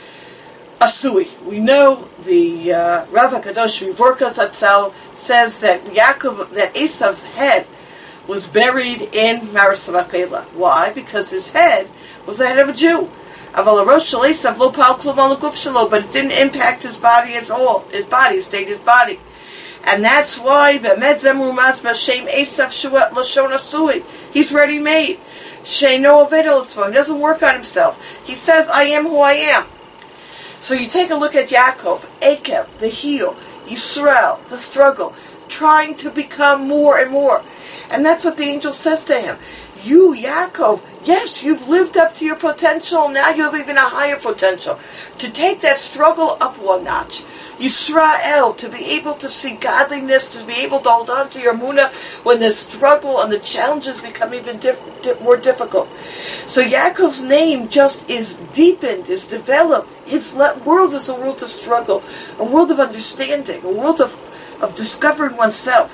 Asui. We know the Rav HaKadosh Vivorka Zatzal says that Esav's head was buried in Maris Machpelah. Why? Because his head was the head of a Jew. Aval harosh shel Esav lo pal klum al haguf shelo, but it didn't impact his body at all. His body stayed his body. And that's why Be'emet Zemrumatz B'Shem Esav Shuat Lashon Asui. He's ready-made. Sheino Oved El Atzmo. He doesn't work on himself. He says, I am who I am. So you take a look at Yaakov, Ekev, the heel, Yisrael, the struggle, trying to become more and more. And that's what the angel says to him. You, Yaakov, yes, you've lived up to your potential. Now you have even a higher potential. To take that struggle up one notch. Yisrael, to be able to see godliness, to be able to hold on to your emunah when the struggle and the challenges become even more difficult. So Yaakov's name just is deepened, is developed. His world is a world of struggle, a world of understanding, a world of discovering oneself.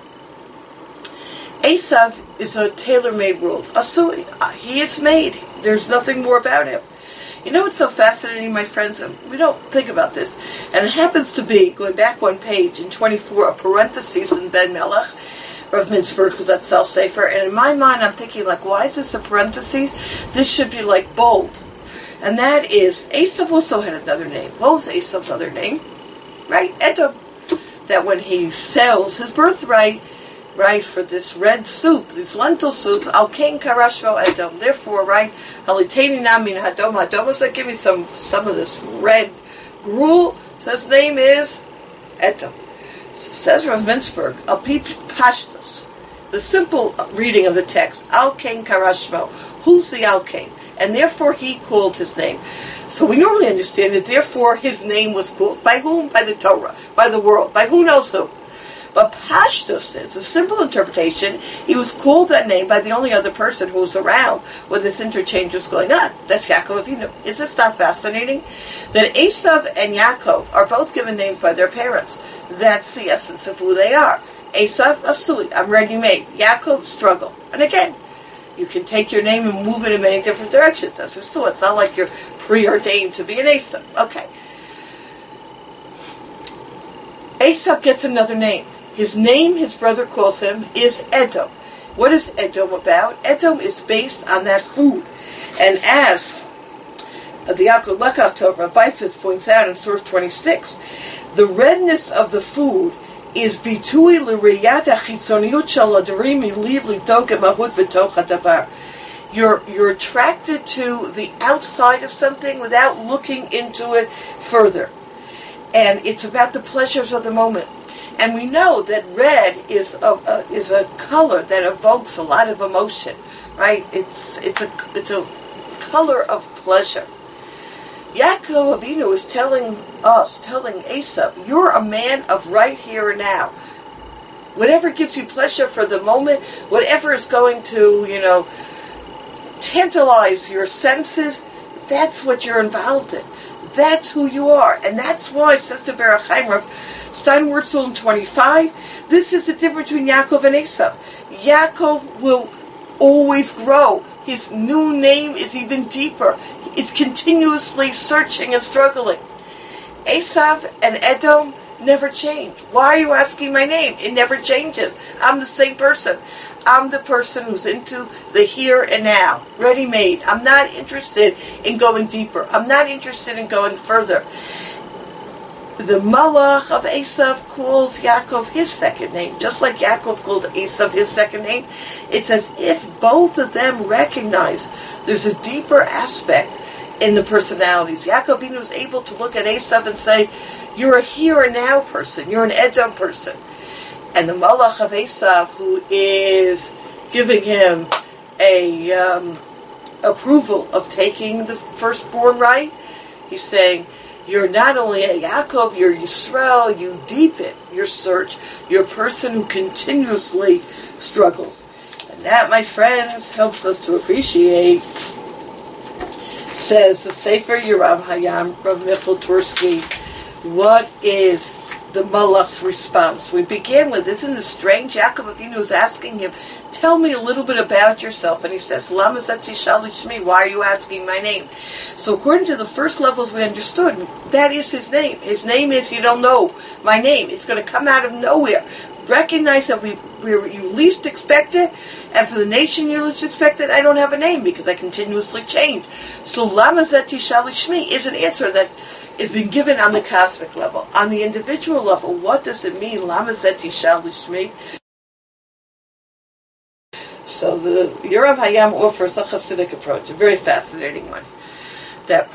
Esav is a tailor-made world. Asui, he is made. There's nothing more about him. You know what's so fascinating, my friends? We don't think about this. And it happens to be, going back one page, in 24, a parenthesis in Ben Melech, Rav Mintzberg, because that's Sal Sefer. And in my mind, I'm thinking, why is this a parenthesis? This should be bold. And that is, Esav also had another name. What was Esav's other name? Right? Edom. That when he sells his birthright, right, for this red soup, this lentil soup, Al Kain Karashvo Edom. Therefore, right, Haliteni Namin Hadom Hadom, so give me some of this red gruel. So his name is Edom. So says Rav Mintzberg, Al Pi Pashtus, the simple reading of the text, Al Kain Karashvo. Who's the Al Kain? And therefore he called his name. So we normally understand that therefore his name was called. By whom? By the Torah, by the world, by who knows who. But Pashtus is a simple interpretation. He was called that name by the only other person who was around when this interchange was going on. That's Yaakov Avinu. Is this not fascinating? That Esav and Yaakov are both given names by their parents. That's the essence of who they are. Esav, Asui, I'm ready-made. Yaakov, struggle. And again, you can take your name and move it in many different directions. As we saw, it's not like you're preordained to be an Esav. Okay. Esav gets another name. His name, his brother calls him, is Edom. What is Edom about? Edom is based on that food. And as the Yaakov Lekach Tov, Rav Beifus points out in source 26, the redness of the food is bitui l'riyat hachitzoniyut shel hadarim miliv livdok mahut v'toch hadavar. You're attracted to the outside of something without looking into it further. And it's about the pleasures of the moment. And we know that red is a color that evokes a lot of emotion, right? It's a color of pleasure. Yaakov Avinu is telling Esav, you're a man of right here and now. Whatever gives you pleasure for the moment, whatever is going to, tantalize your senses, that's what you're involved in. That's who you are. And that's why, says the Berach Chaim Rav Stein Wurtzel in 25, this is the difference between Yaakov and Esav. Yaakov will always grow. His new name is even deeper. It's continuously searching and struggling. Esav and Edom never change. Why are you asking my name? It never changes. I'm the same person. I'm the person who's into the here and now, ready-made. I'm not interested in going deeper. I'm not interested in going further. The Malach of Esav calls Yaakov his second name, just like Yaakov called Esav his second name. It's as if both of them recognize there's a deeper aspect in the personalities. Yaakov Avinu is able to look at Esav and say, you're a here and now person, you're an Edom person. And the Malach of Esav, who is giving him a approval of taking the firstborn right, he's saying, you're not only a Yaakov, you're Yisrael, you deepen your search, you're a person who continuously struggles. And that, my friends, helps us to appreciate, says the Sefer Yoram Hayam, Rav Michal Tursky, what is the Malach's response? We begin with, isn't it strange? Yaakov Avinu is asking him, tell me a little bit about yourself. And he says, Lama zeh tishal lishmi, why are you asking my name? So according to the first levels we understood, that is his name. His name is, you don't know my name. It's going to come out of nowhere. Recognize that where you least expect it, and for the nation you least expect it, I don't have a name because I continuously change. So Lama zeh tishal lishmi is an answer that is being given on the cosmic level. On the individual level, what does it mean? Lama zeh tishal lishmi. So the Yoram Hayam offers a Hasidic approach, a very fascinating one, that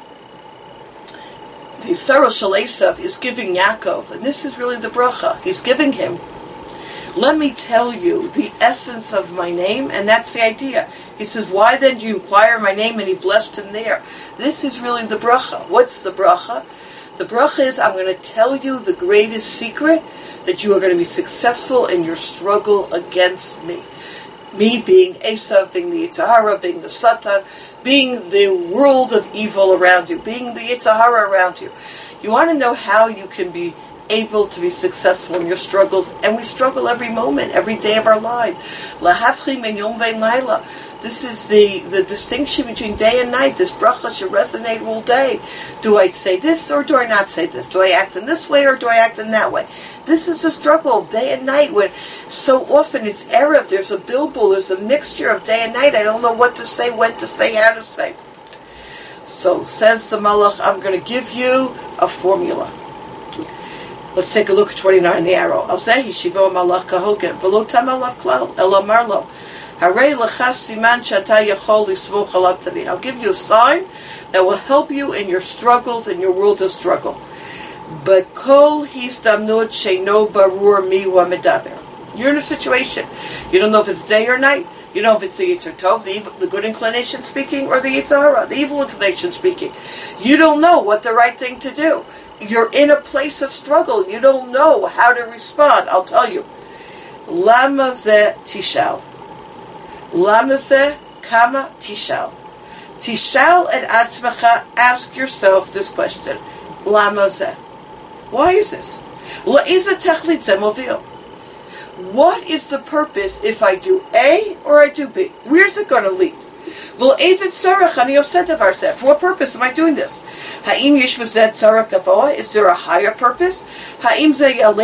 the Sarah Shel Esav is giving Yaakov, and this is really the bracha, he's giving him, let me tell you the essence of my name, and that's the idea. He says, why then do you inquire my name? And he blessed him there. This is really the bracha. What's the bracha? The bracha is, I'm going to tell you the greatest secret, that you are going to be successful in your struggle against me. Me being Esav, being the Yetzer Hara, being the Satan, being the world of evil around you, being the Yetzer Hara around you. You want to know how you can be able to be successful in your struggles, and we struggle every moment, every day of our lives. Lahafchi min yom ve'layla. This is the distinction between day and night. This bracha should resonate all day. Do I say this or do I not say this? Do I act in this way or do I act in that way? This is a struggle of day and night, when so often it's Erev, there's a bilbul, there's a mixture of day and night. I don't know what to say, when to say, how to say. So says the Malach, I'm going to give you a formula. Let's take a look at 29 in the arrow. I'll say, Yeshivo Malach Kahogen, Velo Tamalav Klal, Elo Marlo. Harei Lachas Siman Shata Yachol Lismoch Alav Tavin. I'll give you a sign that will help you in your struggles, in your world of struggle. But Kol Hisdamnut Sheino Barur Mi Wa Medaber. You're in a situation. You don't know if it's day or night. You know if it's the Yetzer Tov, the good inclination speaking, or the Yetzer Hara, the evil inclination speaking. You don't know what the right thing to do. You're in a place of struggle. You don't know how to respond. I'll tell you. Lama zeh tishal. Lama zeh kama tishal. Tishal et atzmacha. Ask yourself this question. Lama zeh. Why is this? La'iza tachlit zeh movil. What is the purpose if I do A or I do B? Where's it going to lead? For what purpose am I doing this? Is there a higher purpose? Is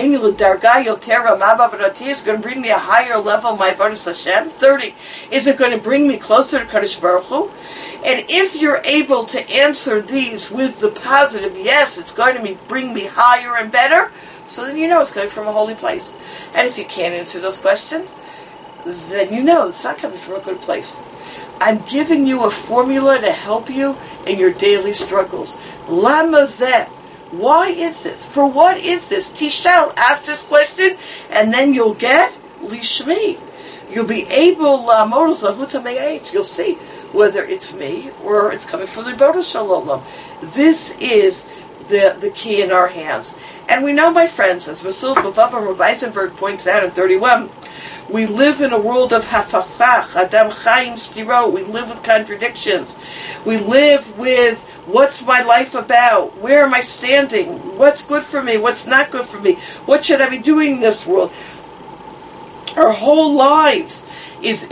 going to bring me a higher level, my avodas Hashem? 30. Is it going to bring me closer to Kadosh Baruch Hu? And if you're able to answer these with the positive, yes, it's going to bring me higher and better, so then you know it's coming from a holy place. And if you can't answer those questions, then you know it's not coming from a good place. I'm giving you a formula to help you in your daily struggles. Lama zeh. Why is this? For what is this? Tishal, ask this question, and then you'll get lishmi. You'll be able, you'll see whether it's me or it's coming from the Rebbeinu Shalom. This is the key in our hands. And we know, my friends, as Masul Bavava Rav Eisenberg points out in 31, we live in a world of hafafach, adam chaim stiro. We live with contradictions. We live with, what's my life about? Where am I standing? What's good for me? What's not good for me? What should I be doing in this world? Our whole lives is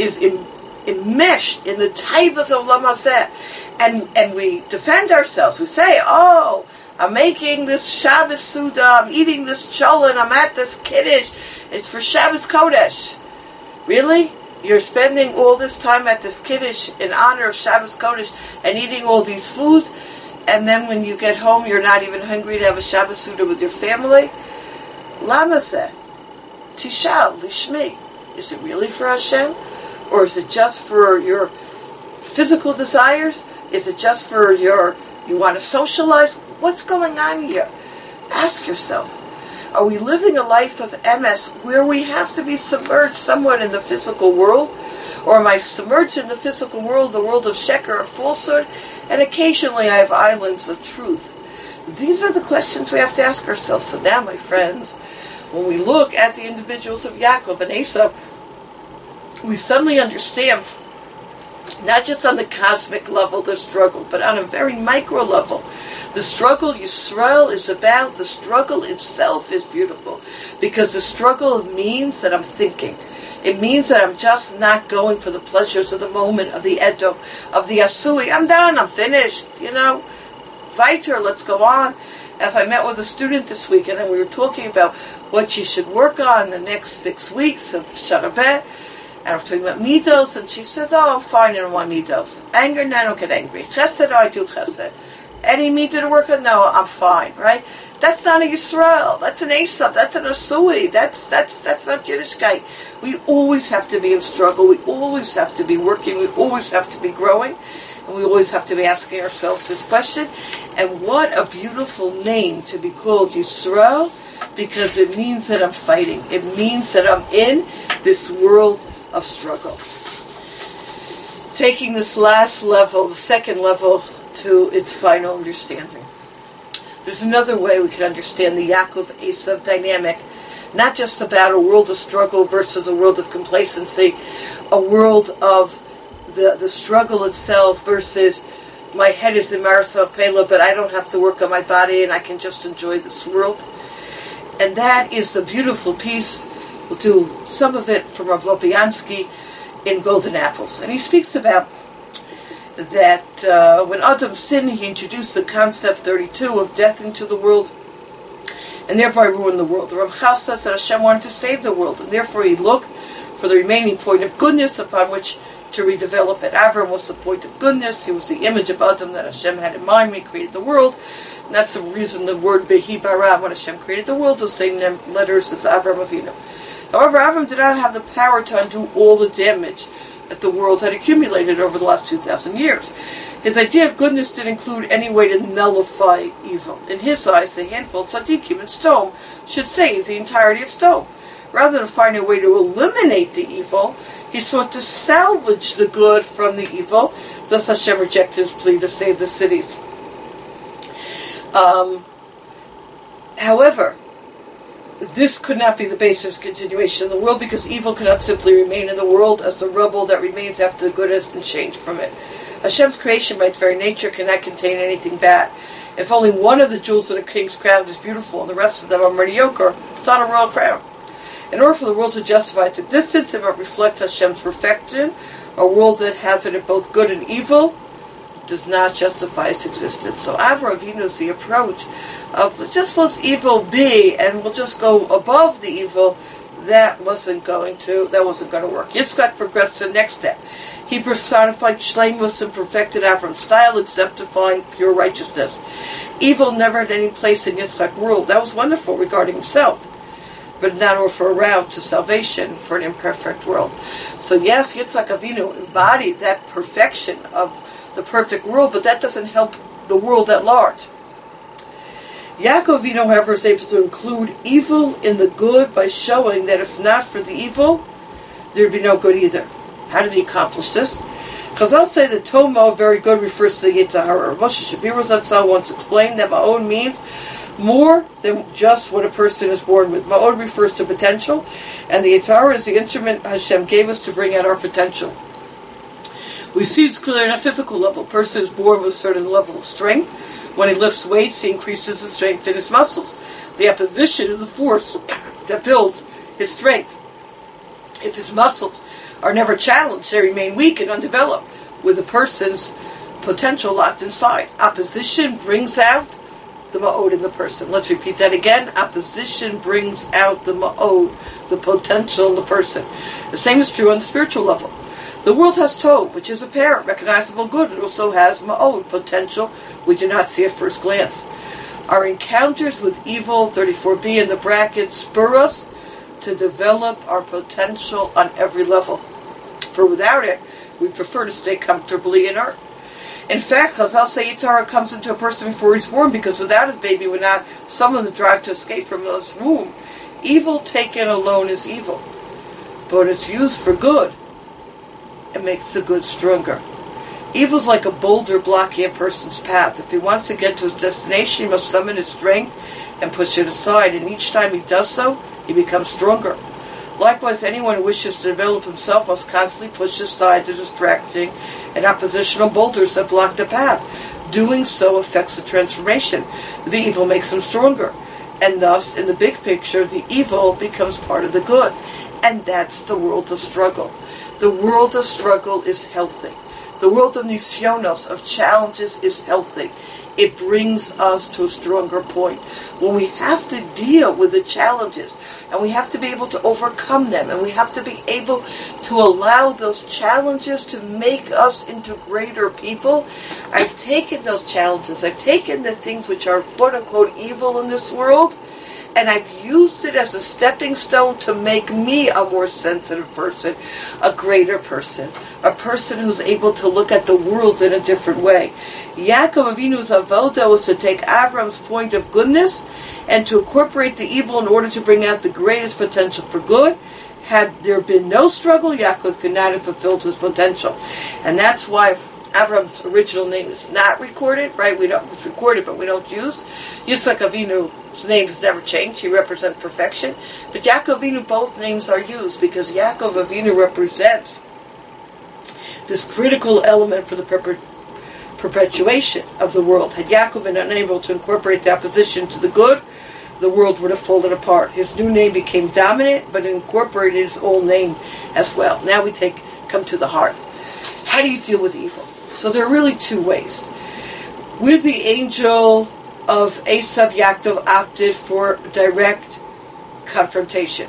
enmeshed in the taivas of Olam Hazeh. And we defend ourselves. We say, oh, I'm making this Shabbos Suda, I'm eating this cholent, I'm at this Kiddush, it's for Shabbos Kodesh. Really? You're spending all this time at this Kiddush in honor of Shabbos Kodesh and eating all these foods, and then when you get home you're not even hungry to have a Shabbos Suda with your family? Lama said, Tishal, Lishmi. Is it really for Hashem? Or is it just for your physical desires? Is it just for you want to socialize? What's going on here? Ask yourself. Are we living a life of MS where we have to be submerged somewhat in the physical world? Or am I submerged in the physical world, the world of sheker, of falsehood, and occasionally I have islands of truth? These are the questions we have to ask ourselves. So now, my friends, when we look at the individuals of Yaakov and Esau, we suddenly understand, not just on the cosmic level, the struggle, but on a very micro level. The struggle Yisrael is about, the struggle itself is beautiful. Because the struggle means that I'm thinking. It means that I'm just not going for the pleasures of the moment, of the Edom, of the Asui. I'm done, I'm finished, Weiter, let's go on. As I met with a student this week, and we were talking about what she should work on the next 6 weeks of Shana Beh, and I was talking about midos, and she says, oh, I'm fine in my midos. Anger, no, I don't get angry. Chesed, I do chesed. Any midah to work on? No, I'm fine, right? That's not a Yisrael. That's an Esav. That's an Asui. That's not Yiddishkeit. We always have to be in struggle. We always have to be working. We always have to be growing. And we always have to be asking ourselves this question. And what a beautiful name to be called Yisrael, because it means that I'm fighting. It means that I'm in this world of struggle. Taking this last level, the second level, to its final understanding. There's another way we can understand the Yaakov Esav dynamic, not just about a world of struggle versus a world of complacency, a world of the struggle itself versus my head is in Marisol Pela, but I don't have to work on my body and I can just enjoy this world. And that is the beautiful piece. We'll do some of it from Rav Lopiansky in Golden Apples. And he speaks about that when Adam sinned, he introduced the concept 32 of death into the world and thereby ruined the world. The Ramchal says that Hashem wanted to save the world, and therefore he looked for the remaining point of goodness upon which to redevelop it. Avram was the point of goodness. He was the image of Adam that Hashem had in mind when he created the world. And that's the reason the word Behi Bara, when Hashem created the world, the same letters as Avram Avinu. However, Avram did not have the power to undo all the damage that the world had accumulated over the last 2,000 years. His idea of goodness didn't include any way to nullify evil. In his eyes, a handful of tzaddikim in stone should save the entirety of stone. Rather than find a way to eliminate the evil, he sought to salvage the good from the evil. Thus Hashem rejected his plea to save the cities. However, this could not be the basis of continuation in the world, because evil cannot simply remain in the world as the rubble that remains after the good has been changed from it. Hashem's creation by its very nature cannot contain anything bad. If only one of the jewels in a king's crown is beautiful and the rest of them are mediocre, it's not a royal crown. In order for the world to justify its existence, it must reflect Hashem's perfection. A world that has in it both good and evil does not justify its existence. So Avraham Avinu's the approach of just let's evil be and we'll just go above the evil. That wasn't going to work. Yitzchak progressed to the next step. He personified Shleimus and perfected Avram's style, exemplifying pure righteousness. Evil never had any place in Yitzchak's world. That was wonderful regarding himself, but not for a route to salvation for an imperfect world. So yes, Yitzchak Avinu embodied that perfection of the perfect world, but that doesn't help the world at large. Yaakov Avinu, however, is able to include evil in the good by showing that if not for the evil, there'd be no good either. How did he accomplish this? Chazal say that Tomo, very good, refers to the Yetzer Hara. Moshe Shapiro Zatzal once explained that Ma'od means more than just what a person is born with. Ma'od refers to potential, and the Yetzer Hara is the instrument Hashem gave us to bring out our potential. We see it's clear on a physical level. A person is born with a certain level of strength. When he lifts weights, he increases the strength in his muscles. The opposition is the force that builds his strength. If his muscles are never challenged, they remain weak and undeveloped, with a person's potential locked inside. Opposition brings out the ma'od in the person. Let's repeat that again. Opposition brings out the ma'od, the potential in the person. The same is true on the spiritual level. The world has tov, which is apparent, recognizable good. It also has ma'od, potential we do not see at first glance. Our encounters with evil, 34b in the bracket, spur us to develop our potential on every level. For without it, we prefer to stay comfortably inert. In fact, Chazal say Yetzer Hara comes into a person before he's born, because without his baby would not summon the drive to escape from his womb. Evil taken alone is evil, but when it's used for good, it makes the good stronger. Evil's like a boulder blocking a person's path. If he wants to get to his destination, he must summon his strength and push it aside, and each time he does so, he becomes stronger. Likewise, anyone who wishes to develop himself must constantly push aside the distracting and oppositional boulders that block the path. Doing so affects the transformation. The evil makes him stronger, and thus, in the big picture, the evil becomes part of the good. And that's the world of struggle. The world of struggle is healthy. The world of nisyonos, of challenges, is healthy. It brings us to a stronger point. When we have to deal with the challenges, and we have to be able to overcome them, and we have to be able to allow those challenges to make us into greater people. I've taken those challenges, I've taken the things which are quote-unquote evil in this world, and I've used it as a stepping stone to make me a more sensitive person, a greater person, a person who's able to look at the world in a different way. Yaakov Avinu's avoda was to take Avram's point of goodness and to incorporate the evil in order to bring out the greatest potential for good. Had there been no struggle, Yaakov could not have fulfilled his potential. And that's why Avram's original name is not recorded, right? It's recorded, but we don't use. Yitzchak Avinu's name has never changed. He represents perfection. But Yaakov Avinu, both names are used because Yaakov Avinu represents this critical element for the perpetuation of the world. Had Yaakov been unable to incorporate the opposition to the good, the world would have fallen apart. His new name became dominant, but incorporated his old name as well. Now we come to the heart. How do you deal with evil? So there are really two ways. With the angel of Esav, Yaakov opted for direct confrontation.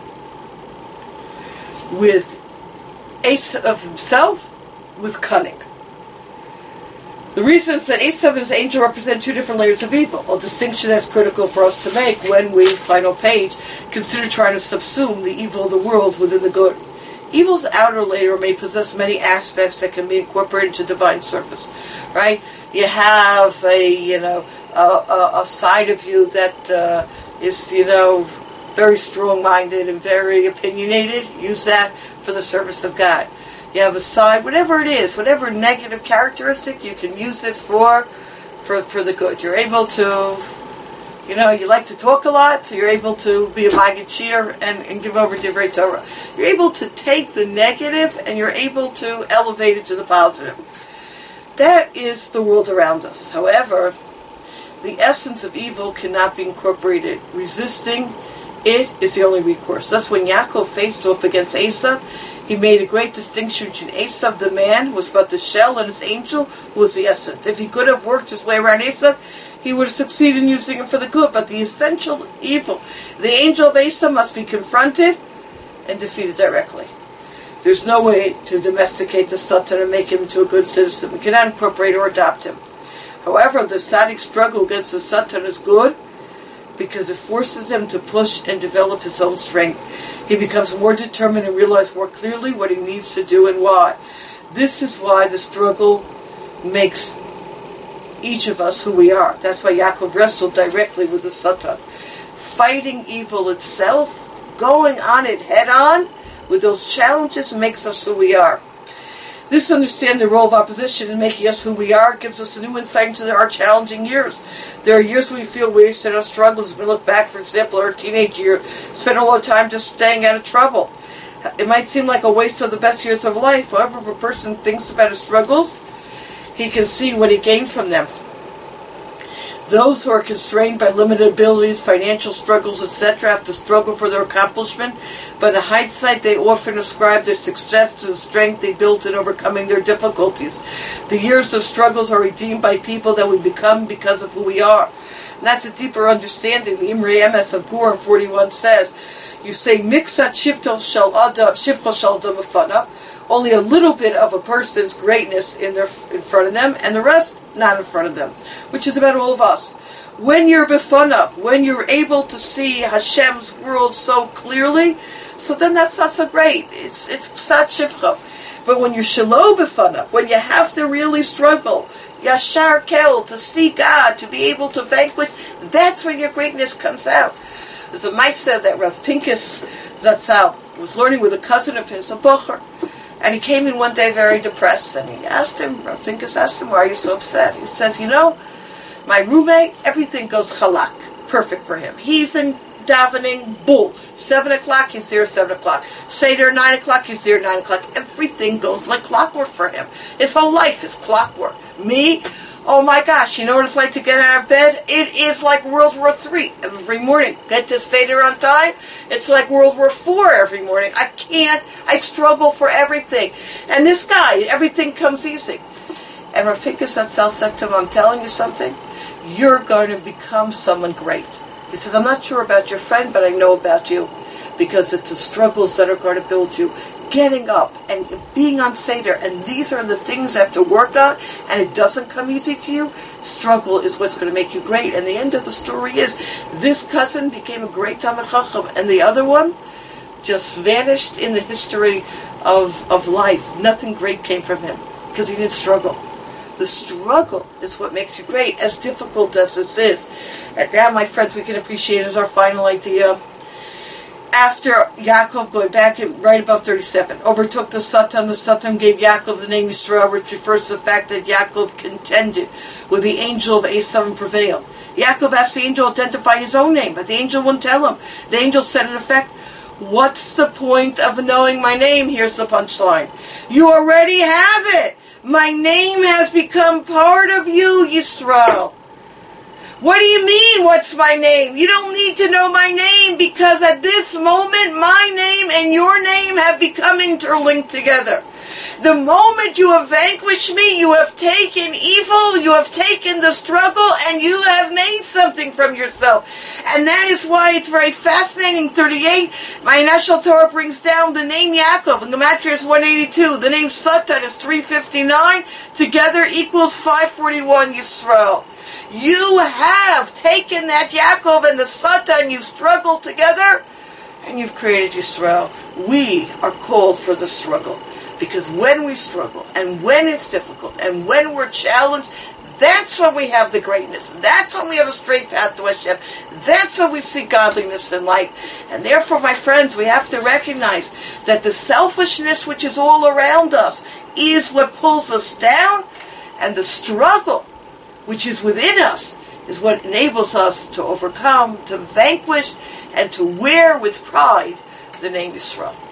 With Esav himself, with cunning. The reason is that Esav and his angel represent two different layers of evil, a distinction that's critical for us to make when we, final page, consider trying to subsume the evil of the world within the good. Evil's outer layer may possess many aspects that can be incorporated into divine service, right? You have a side of you that is, very strong-minded and very opinionated. Use that for the service of God. You have a side, whatever it is, whatever negative characteristic, you can use it for the good. You're able to, you like to talk a lot, so you're able to be a Magid Shir and give over Divrei Torah. You're able to take the negative and you're able to elevate it to the positive. That is the world around us. However, the essence of evil cannot be incorporated. Resisting it is the only recourse. Thus, when Yaakov faced off against Esav, he made a great distinction between Esav, the man, who was but the shell, and his angel, who was the essence. If he could have worked his way around Esav, he would have succeeded in using him for the good. But the essential evil, the angel of Esav, must be confronted and defeated directly. There's no way to domesticate the Satan and make him into a good citizen. We cannot incorporate or adopt him. However, the tzaddik struggle against the Satan is good, because it forces him to push and develop his own strength. He becomes more determined and realizes more clearly what he needs to do and why. This is why the struggle makes each of us who we are. That's why Yaakov wrestled directly with the Satan. Fighting evil itself, going on it head on, with those challenges makes us who we are. This understanding the role of opposition in making us who we are gives us a new insight into our challenging years. There are years we feel wasted on struggles. We look back, for example, our teenage year, spend a lot of time just staying out of trouble. It might seem like a waste of the best years of life. However, if a person thinks about his struggles, he can see what he gained from them. Those who are constrained by limited abilities, financial struggles, etc., have to struggle for their accomplishment, but in hindsight, they often ascribe their success to the strength they built in overcoming their difficulties. The years of struggles are redeemed by people that we become because of who we are. And that's a deeper understanding. The Imre Emes of Gur 41 says, you say, Miksat shivcho shel adam b'fanav, only a little bit of a person's greatness in front of them, and the rest not in front of them, which is about all of us. When you're b'fanav, when you're able to see Hashem's world so clearly, so then that's not so great. It's ksat shivcho. But when you're shelo b'fanav, when you have to really struggle, yashar kel, to see God, to be able to vanquish, that's when your greatness comes out. There's a Maisa that Rav Pinkus Zatzal was learning with a cousin of his, a bocher, and he came in one day very depressed, and he asked him, Rav Pinkus asked him, why are you so upset? He says, my roommate, everything goes chalak, perfect for him. He's in davening, bull. 7 o'clock, he's there 7 o'clock. Seder, 9 o'clock, he's there 9 o'clock. Everything goes like clockwork for him. His whole life is clockwork. Me, oh my gosh, you know what it's like to get out of bed? It is like World War III every morning. Get to Seder on time, it's like World War IV every morning. I struggle for everything. And this guy, everything comes easy. And Rav Pinkus Zatzal said to him, I'm telling you something, you're going to become someone great. He said, I'm not sure about your friend, but I know about you, because it's the struggles that are going to build you. Getting up and being on Seder, and these are the things you have to work on, and it doesn't come easy to you. Struggle is what's going to make you great. And the end of the story is, this cousin became a great Talmid Chacham, and the other one just vanished in the history of life. Nothing great came from him, because he didn't struggle. The struggle is what makes you great, as difficult as it is. And now, my friends, we can appreciate as our final idea. After Yaakov, going back right above 37, overtook the Satan gave Yaakov the name Yisrael, which refers to the fact that Yaakov contended with the angel of Esav and prevailed. Yaakov asked the angel to identify his own name, but the angel wouldn't tell him. The angel said, in effect, what's the point of knowing my name? Here's the punchline. You already have it. My name has become part of you, Yisrael. What do you mean, what's my name? You don't need to know my name, because at this moment, my name and your name have become interlinked together. The moment you have vanquished me, you have taken evil, you have taken the struggle, and you have made something from yourself. And that is why it's very fascinating. 38, my National Torah brings down the name Yaakov, and Gematria is 182. The name Satan is 359. Together equals 541 Yisrael. You have taken that Yaakov and the Satan, you've struggled together, and you've created Yisrael. We are called for the struggle. Because when we struggle, and when it's difficult, and when we're challenged, that's when we have the greatness. That's when we have a straight path to Hashem. That's when we see godliness in life. And therefore, my friends, we have to recognize that the selfishness which is all around us is what pulls us down, and the struggle which is within us is what enables us to overcome, to vanquish, and to wear with pride the name Yisrael.